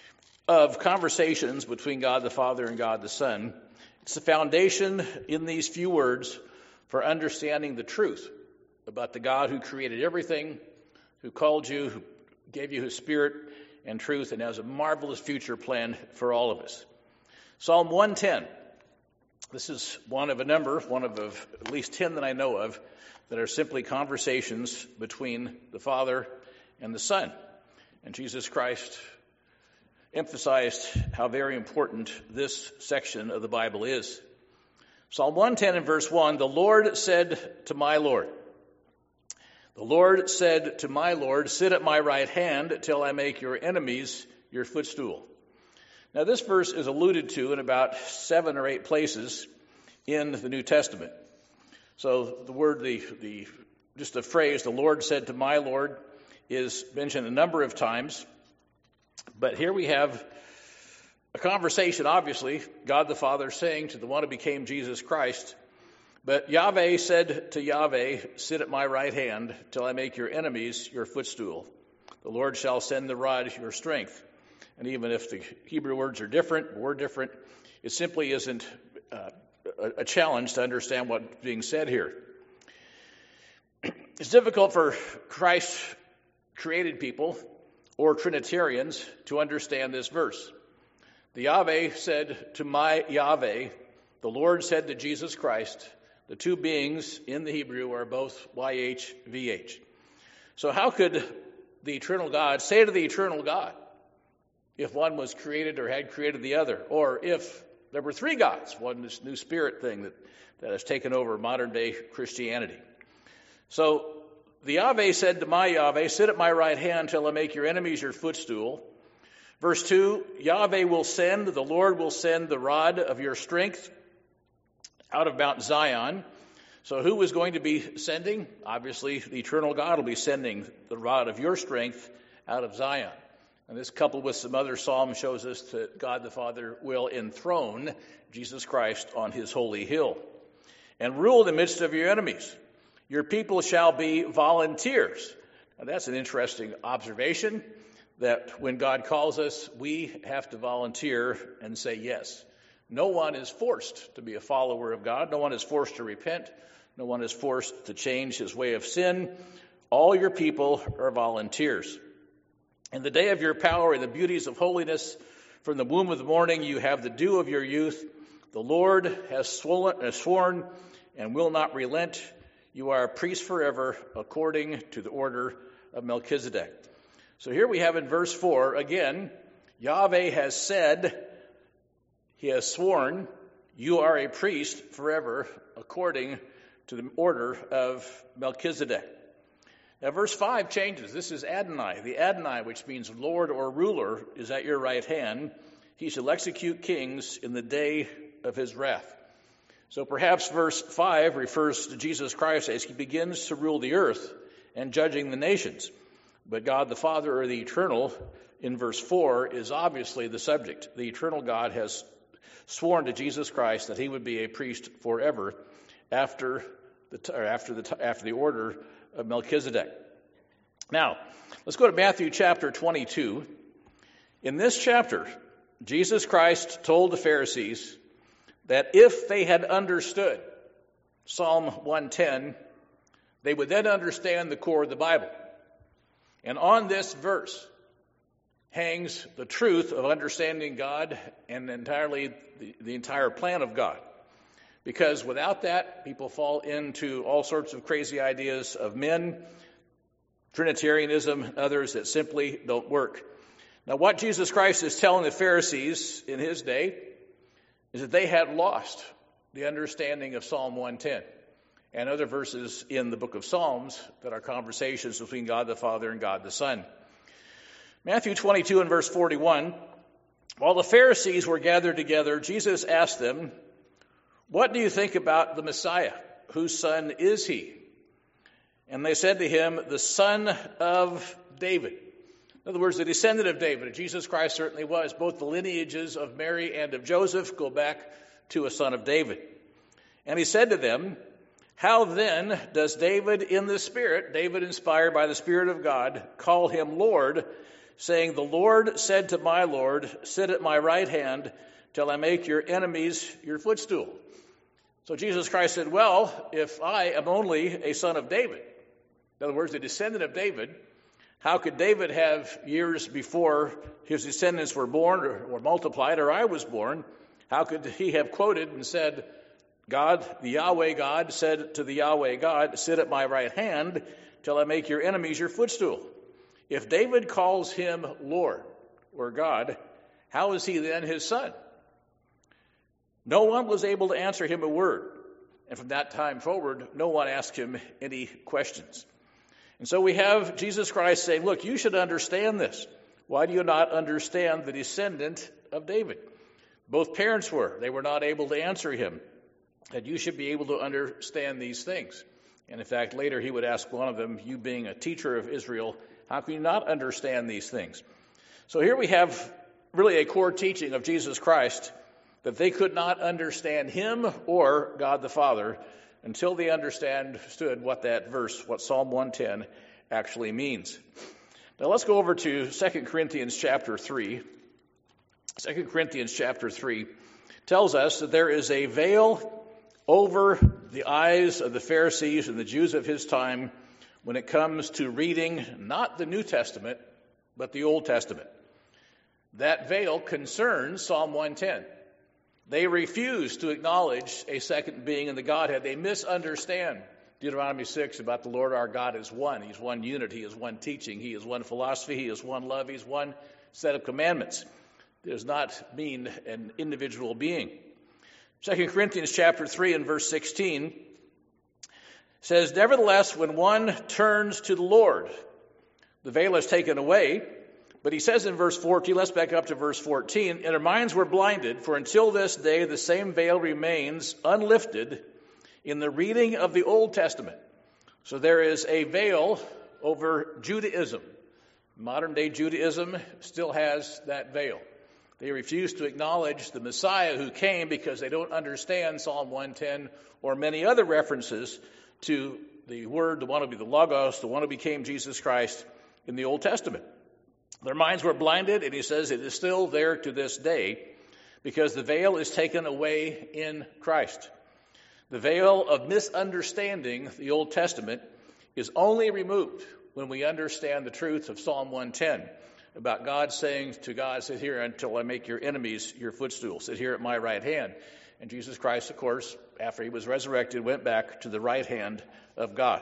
of conversations between God the Father and God the Son. It's the foundation in these few words for understanding the truth about the God who created everything, who called you, who gave you his Spirit and truth, and has a marvelous future plan for all of us. Psalm 110. This is one of a number, one of at least 10 that I know of, that are simply conversations between the Father and the Son. And Jesus Christ emphasized how very important this section of the Bible is. Psalm 110 and verse 1, the Lord said to my Lord, the Lord said to my Lord, sit at my right hand till I make your enemies your footstool. Now this verse is alluded to in about 7 or 8 places in the New Testament. So the word, just the phrase, the Lord said to my Lord, is mentioned a number of times. But here we have a conversation, obviously, God the Father saying to the one who became Jesus Christ, but Yahweh said to Yahweh, sit at my right hand till I make your enemies your footstool. The Lord shall send the rod your strength. And even if the Hebrew words are different, we're different, it simply isn't a challenge to understand what's being said here. It's difficult for Christ-created people or Trinitarians to understand this verse. The Yahweh said to my Yahweh, the Lord said to Jesus Christ. The two beings in the Hebrew are both YHVH. So how could the eternal God say to the eternal God if one was created or had created the other? Or if there were three gods, one this new spirit thing that has taken over modern day Christianity. So the Yahweh said to my Yahweh, sit at my right hand till I make your enemies your footstool. Verse 2, Yahweh will send, the Lord will send the rod of your strength out of Mount Zion. So who is going to be sending? Obviously, the eternal God will be sending the rod of your strength out of Zion. And this, coupled with some other psalms, shows us that God the Father will enthrone Jesus Christ on his holy hill and rule in the midst of your enemies. Your people shall be volunteers. Now, that's an interesting observation, that when God calls us, we have to volunteer and say yes. No one is forced to be a follower of God. No one is forced to repent. No one is forced to change his way of sin. All your people are volunteers. In the day of your power and the beauties of holiness, from the womb of the morning you have the dew of your youth. The Lord has sworn and will not relent. You are a priest forever, according to the order of Melchizedek. So here we have in verse 4, again, Yahweh has said, he has sworn, you are a priest forever, according to the order of Melchizedek. Now, verse 5 changes. This is Adonai. The Adonai, which means Lord or ruler, is at your right hand. He shall execute kings in the day of his wrath. So perhaps verse 5 refers to Jesus Christ as he begins to rule the earth and judging the nations. But God the Father, or the eternal, in verse 4, is obviously the subject. The eternal God has sworn to Jesus Christ that he would be a priest forever after the order of Melchizedek. Now, let's go to Matthew chapter 22. In this chapter, Jesus Christ told the Pharisees that if they had understood Psalm 110, they would then understand the core of the Bible. And on this verse hangs the truth of understanding God and entirely the entire plan of God. Because without that, people fall into all sorts of crazy ideas of men, Trinitarianism, others that simply don't work. Now, what Jesus Christ is telling the Pharisees in his day is that they had lost the understanding of Psalm 110 and other verses in the book of Psalms that are conversations between God the Father and God the Son. Matthew 22 and verse 41, while the Pharisees were gathered together, Jesus asked them, what do you think about the Messiah? Whose son is he? And they said to him, the son of David. In other words, the descendant of David. Jesus Christ certainly was. Both the lineages of Mary and of Joseph go back to a son of David. And he said to them, how then does David in the Spirit, David inspired by the Spirit of God, call him Lord, saying, the Lord said to my Lord, sit at my right hand till I make your enemies your footstool. So Jesus Christ said, well, if I am only a son of David, in other words, a descendant of David, how could David have years before his descendants were born or multiplied, or I was born, how could he have quoted and said, God, the Yahweh God, said to the Yahweh God, sit at my right hand till I make your enemies your footstool? If David calls him Lord or God, how is he then his son? No one was able to answer him a word. And from that time forward, no one asked him any questions. And so we have Jesus Christ saying, look, you should understand this. Why do you not understand the descendant of David? Both parents were. They were not able to answer him. And you should be able to understand these things. And in fact, later he would ask one of them, you being a teacher of Israel, how can you not understand these things? So here we have really a core teaching of Jesus Christ, that they could not understand him or God the Father until they understood what that verse, what Psalm 110 actually means. Now let's go over to 2 Corinthians chapter 3. 2 Corinthians chapter 3. tells us that there is a veil over the eyes of the Pharisees and the Jews of his time when it comes to reading not the New Testament, but the Old Testament. That veil concerns Psalm 110. They refuse to acknowledge a second being in the Godhead. They misunderstand Deuteronomy 6 about the Lord our God is one. He's one unit. He is one teaching. He is one philosophy. He is one love. He's one set of commandments. It does not mean an individual being. 2 Corinthians chapter 3 and verse 16 says, "Nevertheless, when one turns to the Lord, the veil is taken away." But he says in verse 14, let's back up to verse 14, "And our minds were blinded, for until this day the same veil remains unlifted in the reading of the Old Testament." So there is a veil over Judaism. Modern day Judaism still has that veil. They refuse to acknowledge the Messiah who came because they don't understand Psalm 110 or many other references to the Word, the one who be the Logos, the one who became Jesus Christ in the Old Testament. Their minds were blinded, and he says it is still there to this day because the veil is taken away in Christ. The veil of misunderstanding the Old Testament is only removed when we understand the truth of Psalm 110 about God saying to God, "Sit here until I make your enemies your footstool. Sit here at my right hand." And Jesus Christ, of course, after he was resurrected, went back to the right hand of God.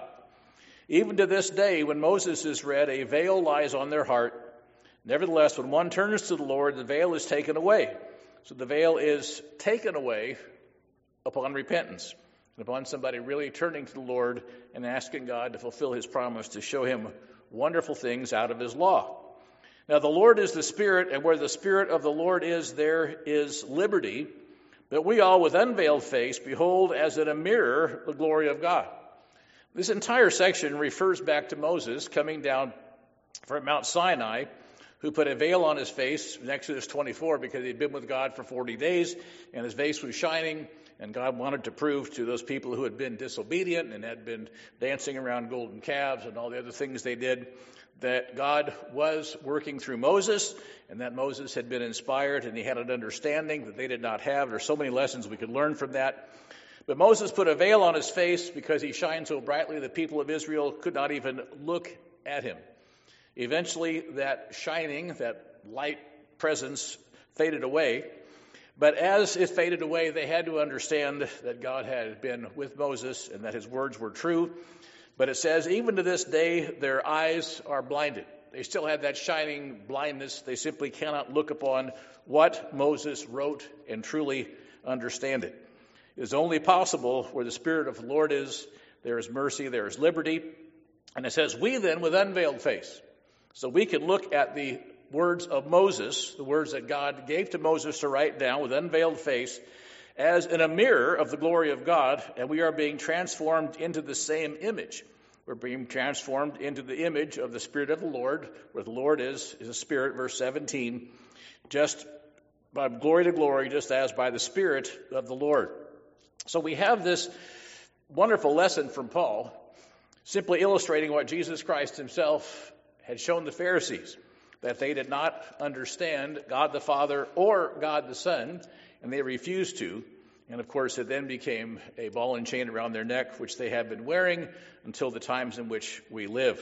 Even to this day, when Moses is read, a veil lies on their heart. Nevertheless, when one turns to the Lord, the veil is taken away. So the veil is taken away upon repentance, and upon somebody really turning to the Lord and asking God to fulfill his promise to show him wonderful things out of his law. Now, the Lord is the Spirit, and where the Spirit of the Lord is, there is liberty. But we all, with unveiled face, behold as in a mirror the glory of God. This entire section refers back to Moses coming down from Mount Sinai, who put a veil on his face in Exodus 24 because he'd been with God for 40 days, and his face was shining, and God wanted to prove to those people who had been disobedient and had been dancing around golden calves and all the other things they did, that God was working through Moses, and that Moses had been inspired, and he had an understanding that they did not have. There's so many lessons we could learn from that. But Moses put a veil on his face because he shined so brightly the people of Israel could not even look at him. Eventually, that shining, that light presence faded away. But as it faded away, they had to understand that God had been with Moses and that his words were true. But it says, even to this day, their eyes are blinded. They still have that shining blindness. They simply cannot look upon what Moses wrote and truly understand it. It is only possible where the Spirit of the Lord is, there is mercy, there is liberty. And it says, we then with unveiled face. So we can look at the words of Moses, the words that God gave to Moses to write down with unveiled face, as in a mirror of the glory of God, and we are being transformed into the same image. We're being transformed into the image of the Spirit of the Lord, where the Lord is a Spirit, verse 17, just by glory to glory, just as by the Spirit of the Lord. So we have this wonderful lesson from Paul, simply illustrating what Jesus Christ himself had shown the Pharisees, that they did not understand God the Father or God the Son, and they refused to. And of course, it then became a ball and chain around their neck, which they have been wearing until the times in which we live.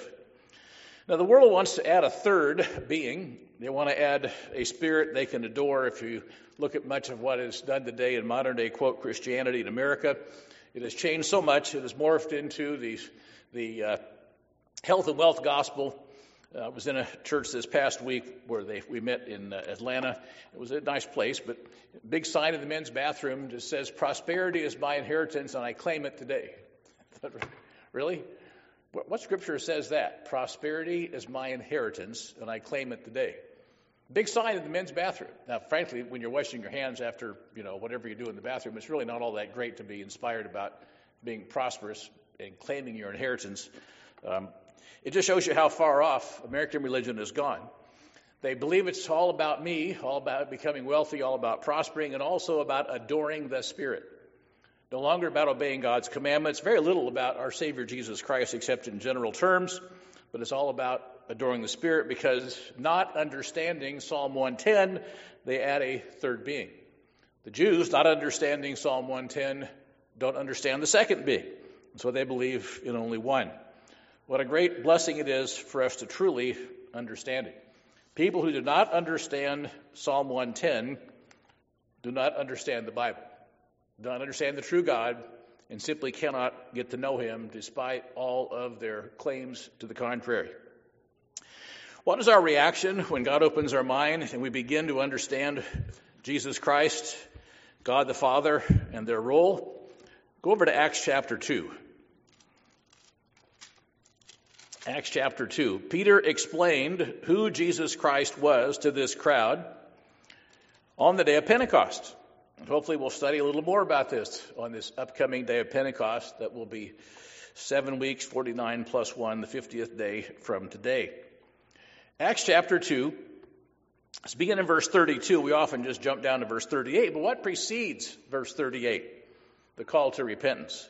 Now, the world wants to add a third being. They want to add a spirit they can adore. If you look at much of what is done today in modern day, quote, Christianity in America, it has changed so much. It has morphed into the health and wealth gospel. I was in a church this past week where we met in Atlanta. It was a nice place, but a big sign in the men's bathroom just says, "Prosperity is my inheritance and I claim it today." Really? What scripture says that? Prosperity is my inheritance and I claim it today. Big sign in the men's bathroom. Now, frankly, when you're washing your hands after, whatever you do in the bathroom, it's really not all that great to be inspired about being prosperous and claiming your inheritance. It just shows you how far off American religion has gone. They believe it's all about me, all about becoming wealthy, all about prospering, and also about adoring the Spirit. No longer about obeying God's commandments, very little about our Savior Jesus Christ except in general terms, but it's all about adoring the Spirit because not understanding Psalm 110, they add a third being. The Jews, not understanding Psalm 110, don't understand the second being. And so they believe in only one. What a great blessing it is for us to truly understand it. People who do not understand Psalm 110 do not understand the Bible, do not understand the true God, and simply cannot get to know him despite all of their claims to the contrary. What is our reaction when God opens our mind and we begin to understand Jesus Christ, God the Father, and their role? Go over to Acts chapter 2. Acts chapter 2. Peter explained who Jesus Christ was to this crowd on the day of Pentecost. And hopefully we'll study a little more about this on this upcoming day of Pentecost that will be 7 weeks, 49 plus 1, the 50th day from today. Acts chapter 2, let's begin in verse 32. We often just jump down to verse 38, but what precedes verse 38? The call to repentance.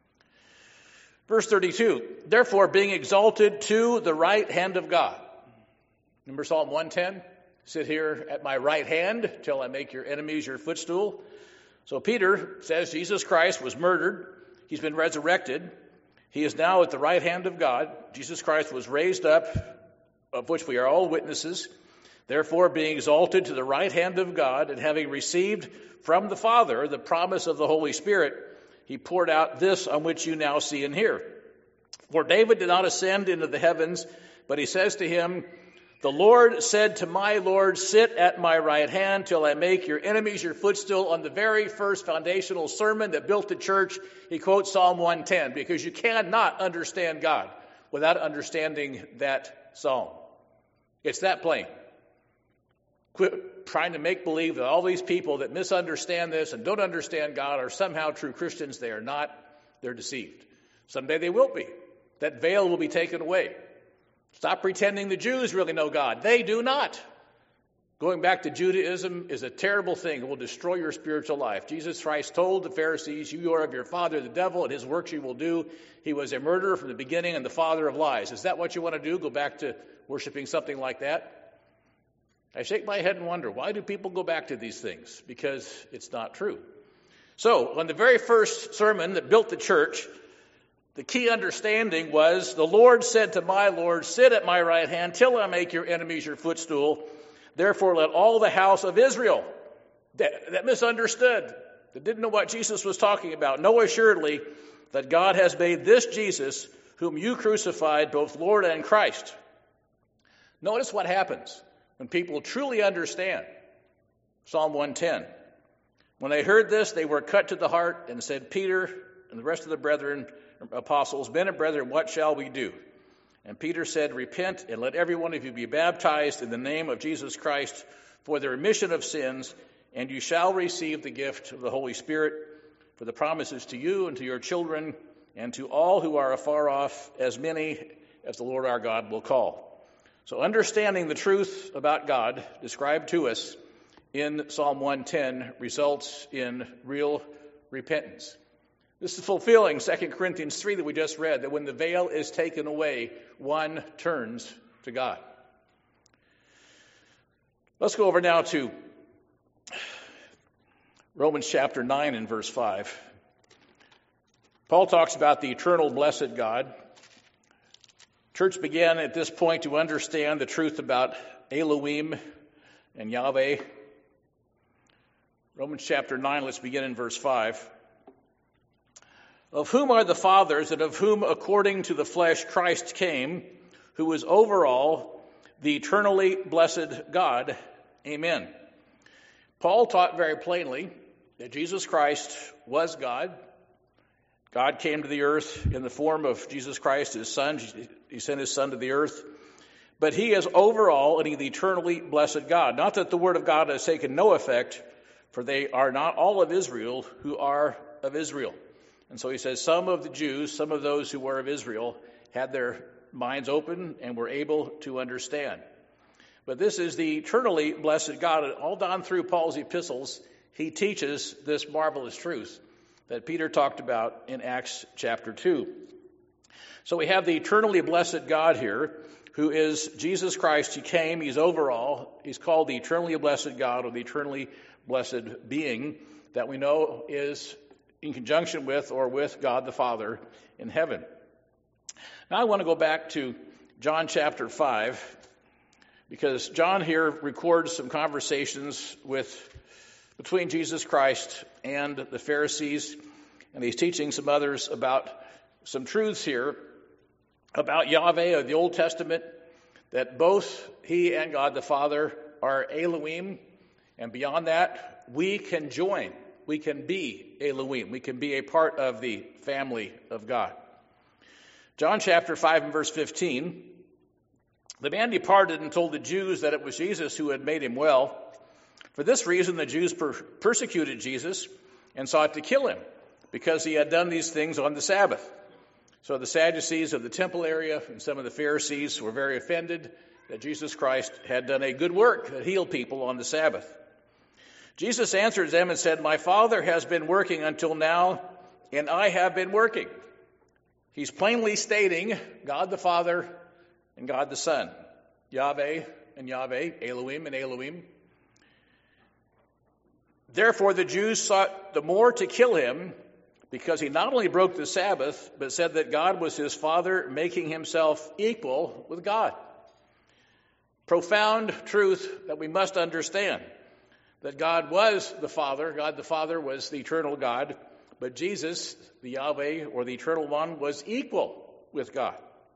Verse 32, therefore being exalted to the right hand of God. Remember Psalm 110? Sit here at my right hand till I make your enemies your footstool. So Peter says Jesus Christ was murdered. He's been resurrected. He is now at the right hand of God. Jesus Christ was raised up, of which we are all witnesses. Therefore, being exalted to the right hand of God, and having received from the Father the promise of the Holy Spirit, he poured out this on which you now see and hear. For David did not ascend into the heavens, but he says to him, the Lord said to my Lord, sit at my right hand till I make your enemies your footstool. On the very first foundational sermon that built the church, he quotes Psalm 110, because you cannot understand God without understanding that psalm. It's that plain. Quit trying to make believe that all these people that misunderstand this and don't understand God are somehow true Christians. They are not. They're deceived. Someday they will be. That veil will be taken away. Stop pretending the Jews really know God. They do not. Going back to Judaism is a terrible thing. It will destroy your spiritual life. Jesus Christ told the Pharisees, you are of your father the devil, and his works you will do. He was a murderer from the beginning and the father of lies. Is that what you want to do? Go back to worshiping something like that? I shake my head and wonder, why do people go back to these things? Because it's not true. So, on the very first sermon that built the church, the key understanding was, the Lord said to my Lord, sit at my right hand till I make your enemies your footstool. Therefore, let all the house of Israel that misunderstood, that didn't know what Jesus was talking about, know assuredly that God has made this Jesus, whom you crucified, both Lord and Christ. Notice what happens when people truly understand Psalm 110. When they heard this, they were cut to the heart and said, Peter and the rest of the brethren, apostles, men and brethren, what shall we do? And Peter said, repent and let every one of you be baptized in the name of Jesus Christ for the remission of sins, and you shall receive the gift of the Holy Spirit, for the promises to you and to your children and to all who are afar off, as many as the Lord our God will call. So understanding the truth about God described to us in Psalm 110 results in real repentance. This is fulfilling 2 Corinthians 3 that we just read, that when the veil is taken away, one turns to God. Let's go over now to Romans chapter 9 and verse 5. Paul talks about the eternal blessed God. Church began at this point to understand the truth about Elohim and Yahweh. Romans chapter 9, let's begin in verse 5. Of whom are the fathers, and of whom according to the flesh Christ came, who is over all, the eternally blessed God. Amen. Paul taught very plainly that Jesus Christ was God. God came to the earth in the form of Jesus Christ, his Son. He sent his Son to the earth. But he is over all, and he is the eternally blessed God. Not that the word of God has taken no effect, for they are not all of Israel who are of Israel. And so he says some of the Jews, some of those who were of Israel, had their minds open and were able to understand. But this is the eternally blessed God. And all down through Paul's epistles, he teaches this marvelous truth that Peter talked about in Acts chapter 2. So we have the eternally blessed God here, who is Jesus Christ. He came, he's over all. He's called the eternally blessed God or the eternally blessed being that we know is in conjunction with or with God the Father in heaven. Now I want to go back to John chapter 5, because John here records some conversations between Jesus Christ and the Pharisees, and he's teaching some others about some truths here about Yahweh of the Old Testament, that both he and God the Father are Elohim, and beyond that, we can join. We can be Elohim. We can be a part of the family of God. John chapter 5 and verse 15, the man departed and told the Jews that it was Jesus who had made him well. For this reason, the Jews persecuted Jesus and sought to kill him, because he had done these things on the Sabbath. So the Sadducees of the temple area and some of the Pharisees were very offended that Jesus Christ had done a good work, that healed people on the Sabbath. Jesus answered them and said, "My Father has been working until now, and I have been working." He's plainly stating God the Father and God the Son, Yahweh and Yahweh, Elohim and Elohim. Therefore the Jews sought the more to kill him, because he not only broke the Sabbath, but said that God was his Father, making himself equal with God. Profound truth that we must understand, that God was the Father, God the Father was the eternal God, but Jesus, the Yahweh, or the Eternal One, was equal with God.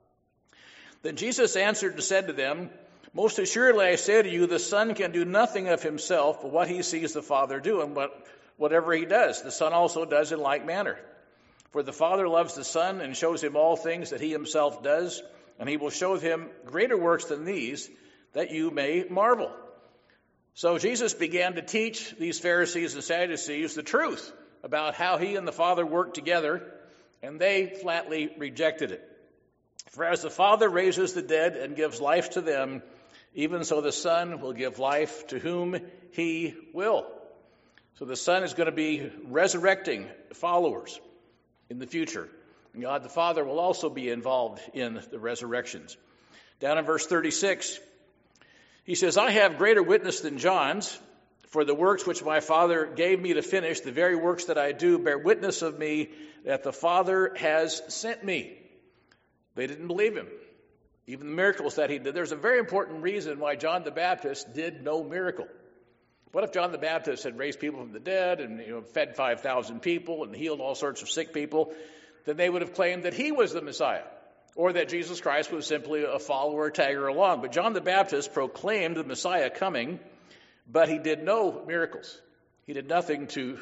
Then Jesus answered and said to them, "Most assuredly I say to you, the Son can do nothing of himself but what he sees the Father do, and whatever he does, the Son also does in like manner. For the Father loves the Son and shows him all things that he himself does, and he will show him greater works than these, that you may marvel." So Jesus began to teach these Pharisees and Sadducees the truth about how he and the Father worked together, and they flatly rejected it. For as the Father raises the dead and gives life to them, even so the Son will give life to whom he will. So the Son is going to be resurrecting followers in the future. And God the Father will also be involved in the resurrections. Down in verse 36, he says, "I have greater witness than John's, for the works which my Father gave me to finish, the very works that I do, bear witness of me that the Father has sent me." They didn't believe him. Even the miracles that he did. There's a very important reason why John the Baptist did no miracle. What if John the Baptist had raised people from the dead and fed 5,000 people and healed all sorts of sick people? Then they would have claimed that he was the Messiah, or that Jesus Christ was simply a follower or tagger along. But John the Baptist proclaimed the Messiah coming, but he did no miracles. He did nothing to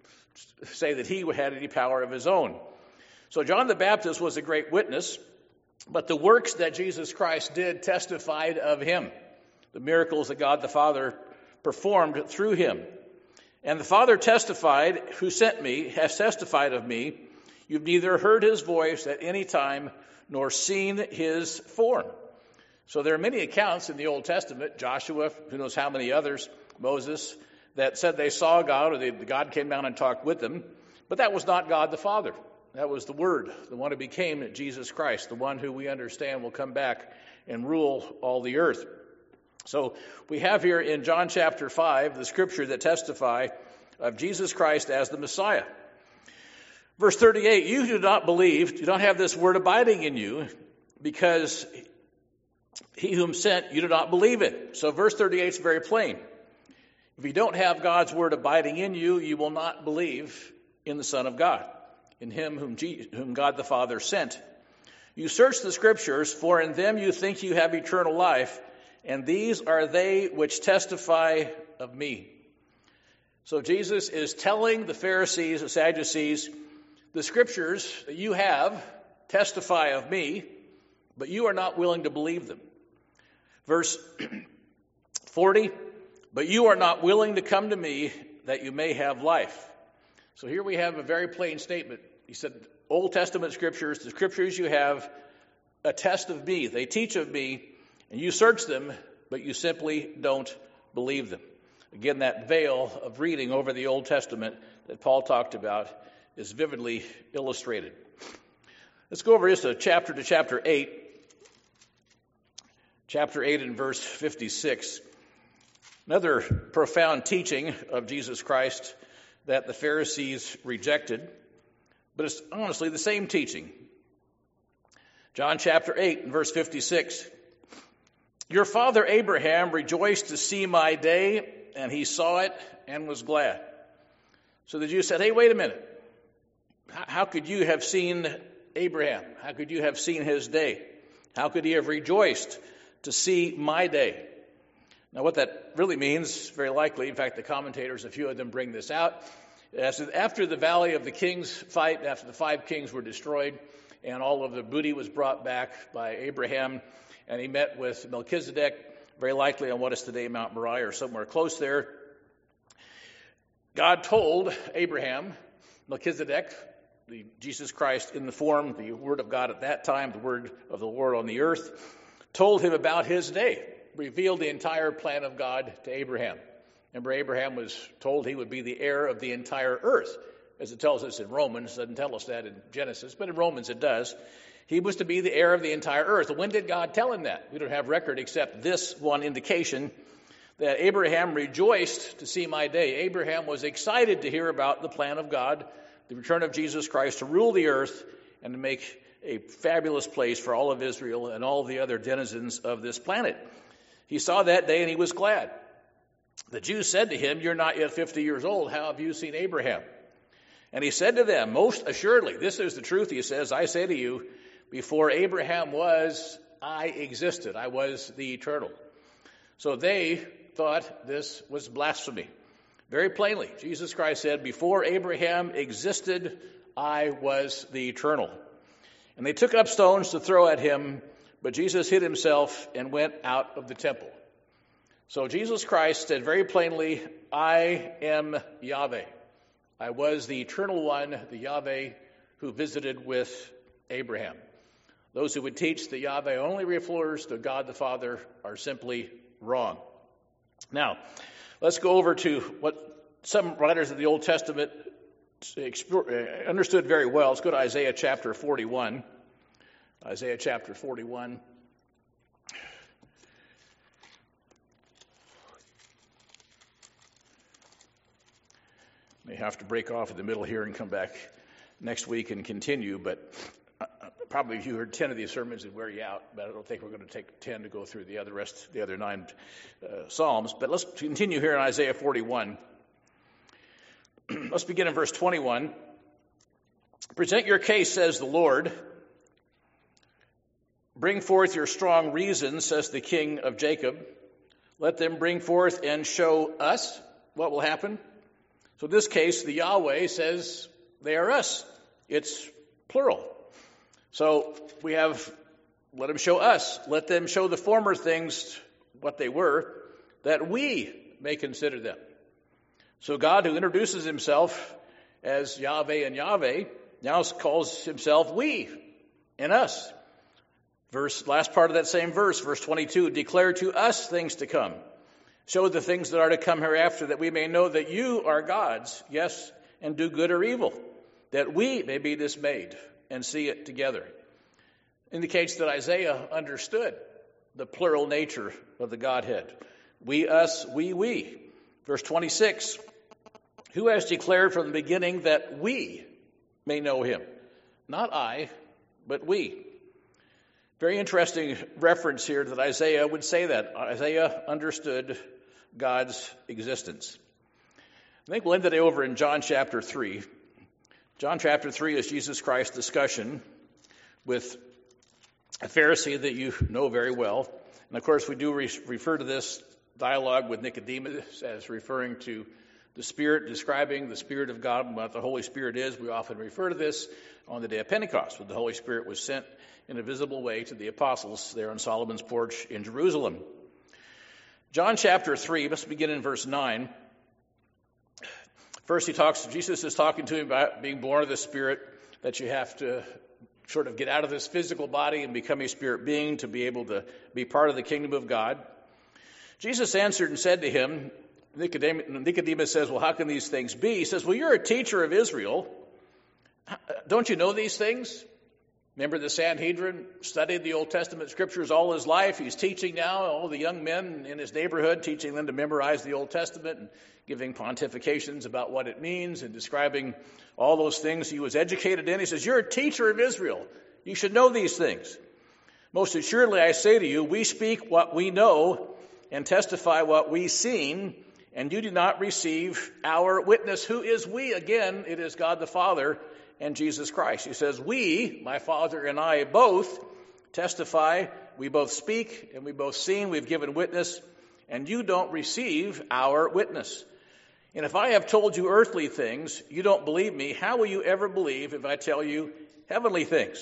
say that he had any power of his own. So John the Baptist was a great witness, but the works that Jesus Christ did testified of him, the miracles that God the Father performed through him. And the Father testified, who sent me, has testified of me. You've neither heard his voice at any time nor seen his form. So there are many accounts in the Old Testament, Joshua, who knows how many others, Moses, that said they saw God, or God came down and talked with them. But that was not God the Father. That was the Word, the one who became Jesus Christ, the one who we understand will come back and rule all the earth. So we have here in John chapter 5 the scripture that testify of Jesus Christ as the Messiah. Verse 38, you do not believe, do not have this word abiding in you, because he whom sent, you do not believe it. So verse 38 is very plain. If you don't have God's word abiding in you, you will not believe in the Son of God, in him whom God the Father sent. You search the scriptures, for in them you think you have eternal life, and these are they which testify of me. So Jesus is telling the Pharisees, the Sadducees, the scriptures that you have testify of me, but you are not willing to believe them. Verse 40, but you are not willing to come to me that you may have life. So here we have a very plain statement. He said, Old Testament scriptures, the scriptures you have attest of me. They teach of me, and you search them, but you simply don't believe them. Again, that veil of reading over the Old Testament that Paul talked about is vividly illustrated. Let's go over just to chapter 8. Chapter 8 and verse 56. Another profound teaching of Jesus Christ that the Pharisees rejected, but it's honestly the same teaching. John chapter 8 and verse 56. Your father Abraham rejoiced to see my day, and he saw it and was glad. So the Jews said, hey, wait a minute. How could you have seen Abraham? How could you have seen his day? How could he have rejoiced to see my day? Now, what that really means, very likely, in fact, the commentators, a few of them bring this out, after the Valley of the Kings fight, after the 5 kings were destroyed, and all of the booty was brought back by Abraham, and he met with Melchizedek, very likely on what is today Mount Moriah or somewhere close there. God told Abraham, Melchizedek, Jesus Christ in the form, the Word of God at that time, the Word of the Lord on the earth, told him about his day, revealed the entire plan of God to Abraham. Remember, Abraham was told he would be the heir of the entire earth, as it tells us in Romans. It doesn't tell us that in Genesis, but in Romans it does. He was to be the heir of the entire earth. When did God tell him that? We don't have record except this one indication, that Abraham rejoiced to see my day. Abraham was excited to hear about the plan of God, the return of Jesus Christ to rule the earth and to make a fabulous place for all of Israel and all the other denizens of this planet. He saw that day and he was glad. The Jews said to him, you're not yet 50 years old. How have you seen Abraham? And he said to them, most assuredly, this is the truth, he says, I say to you, before Abraham was, I existed. I was the eternal. So they thought this was blasphemy. Very plainly, Jesus Christ said, before Abraham existed, I was the eternal. And they took up stones to throw at him, but Jesus hid himself and went out of the temple. So Jesus Christ said very plainly, I am Yahweh. I was the eternal one, the Yahweh who visited with Abraham. Those who would teach that Yahweh only refers to God the Father are simply wrong. Now, let's go over to what some writers of the Old Testament understood very well. Let's go to Isaiah chapter 41. Isaiah chapter 41. May have to break off in the middle here and come back next week and continue, but probably if you heard 10 of these sermons, it'd wear you out, but I don't think we're going to take 10 to go through the other 9 Psalms. But let's continue here in Isaiah 41. Let's begin in verse 21. Present your case, says the Lord. Bring forth your strong reasons, says the King of Jacob. Let them bring forth and show us what will happen. So in this case, the Yahweh says they are us. It's plural. So we have, let them show us. Let them show the former things what they were, that we may consider them. So God, who introduces himself as Yahweh and Yahweh, now calls himself we and us. Last part of that same verse, verse 22, declare to us things to come. Show the things that are to come hereafter, that we may know that you are gods, yes, and do good or evil, that we may be dismayed and see it together. Indicates that Isaiah understood the plural nature of the Godhead. We, us, we. Verse 26, who has declared from the beginning that we may know him? Not I, but we. Very interesting reference here that Isaiah would say that. Isaiah understood God's existence. I think we'll end today over in John chapter 3. John chapter 3 is Jesus Christ's discussion with a Pharisee that you know very well. And of course, we do refer to this dialogue with Nicodemus as referring to the Spirit, describing the Spirit of God and what the Holy Spirit is. We often refer to this on the day of Pentecost, when the Holy Spirit was sent in a visible way to the apostles there on Solomon's porch in Jerusalem. John chapter 3, let's begin in verse 9. First, Jesus is talking to him about being born of the Spirit, that you have to sort of get out of this physical body and become a spirit being to be able to be part of the kingdom of God. Jesus answered and said to him, Nicodemus says, well, how can these things be? He says, well, you're a teacher of Israel. Don't you know these things? Member of the Sanhedrin, studied the Old Testament scriptures all his life. He's teaching now all the young men in his neighborhood, teaching them to memorize the Old Testament and giving pontifications about what it means and describing all those things he was educated in. He says, you're a teacher of Israel. You should know these things. Most assuredly, I say to you, we speak what we know and testify what we've seen, and you do not receive our witness. Who is we? Again, it is God the Father and Jesus Christ. He says, we, my Father and I both, testify, we both speak, and we both seen, we've given witness, and you don't receive our witness. And if I have told you earthly things, you don't believe me, how will you ever believe if I tell you heavenly things?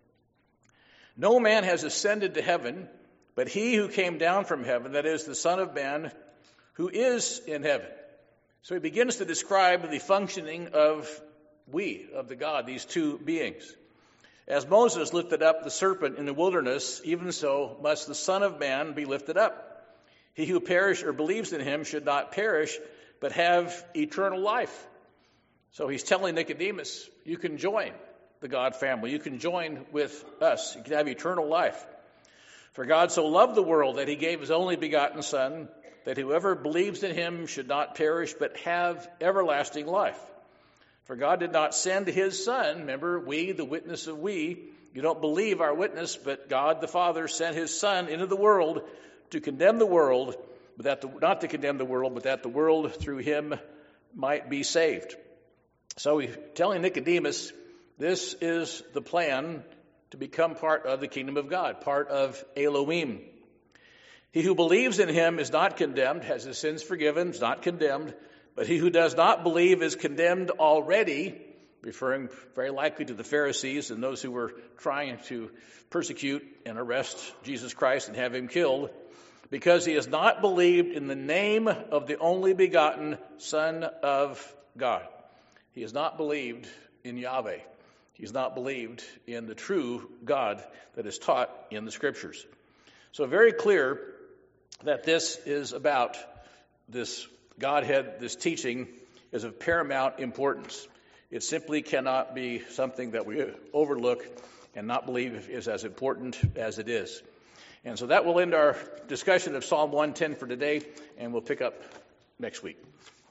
No man has ascended to heaven, but he who came down from heaven, that is, the Son of Man, who is in heaven. So he begins to describe the functioning of the God, these two beings. As Moses lifted up the serpent in the wilderness, even so must the Son of Man be lifted up. He who perishes or believes in him should not perish, but have eternal life. So he's telling Nicodemus, you can join the God family. You can join with us. You can have eternal life. For God so loved the world that he gave his only begotten Son, that whoever believes in him should not perish, but have everlasting life. For God did not send his Son, remember, we, the witness of we, you don't believe our witness, but God the Father sent his Son into the world to condemn the world, not to condemn the world, but that the world through him might be saved. So he's telling Nicodemus, this is the plan to become part of the kingdom of God, part of Elohim. He who believes in him is not condemned, has his sins forgiven, is not condemned. But he who does not believe is condemned already, referring very likely to the Pharisees and those who were trying to persecute and arrest Jesus Christ and have him killed, because he has not believed in the name of the only begotten Son of God. He has not believed in Yahweh. He's not believed in the true God that is taught in the Scriptures. So very clear that this is about this Godhead, this teaching is of paramount importance. It simply cannot be something that we overlook and not believe is as important as it is. And so that will end our discussion of Psalm 110 for today, and we'll pick up next week.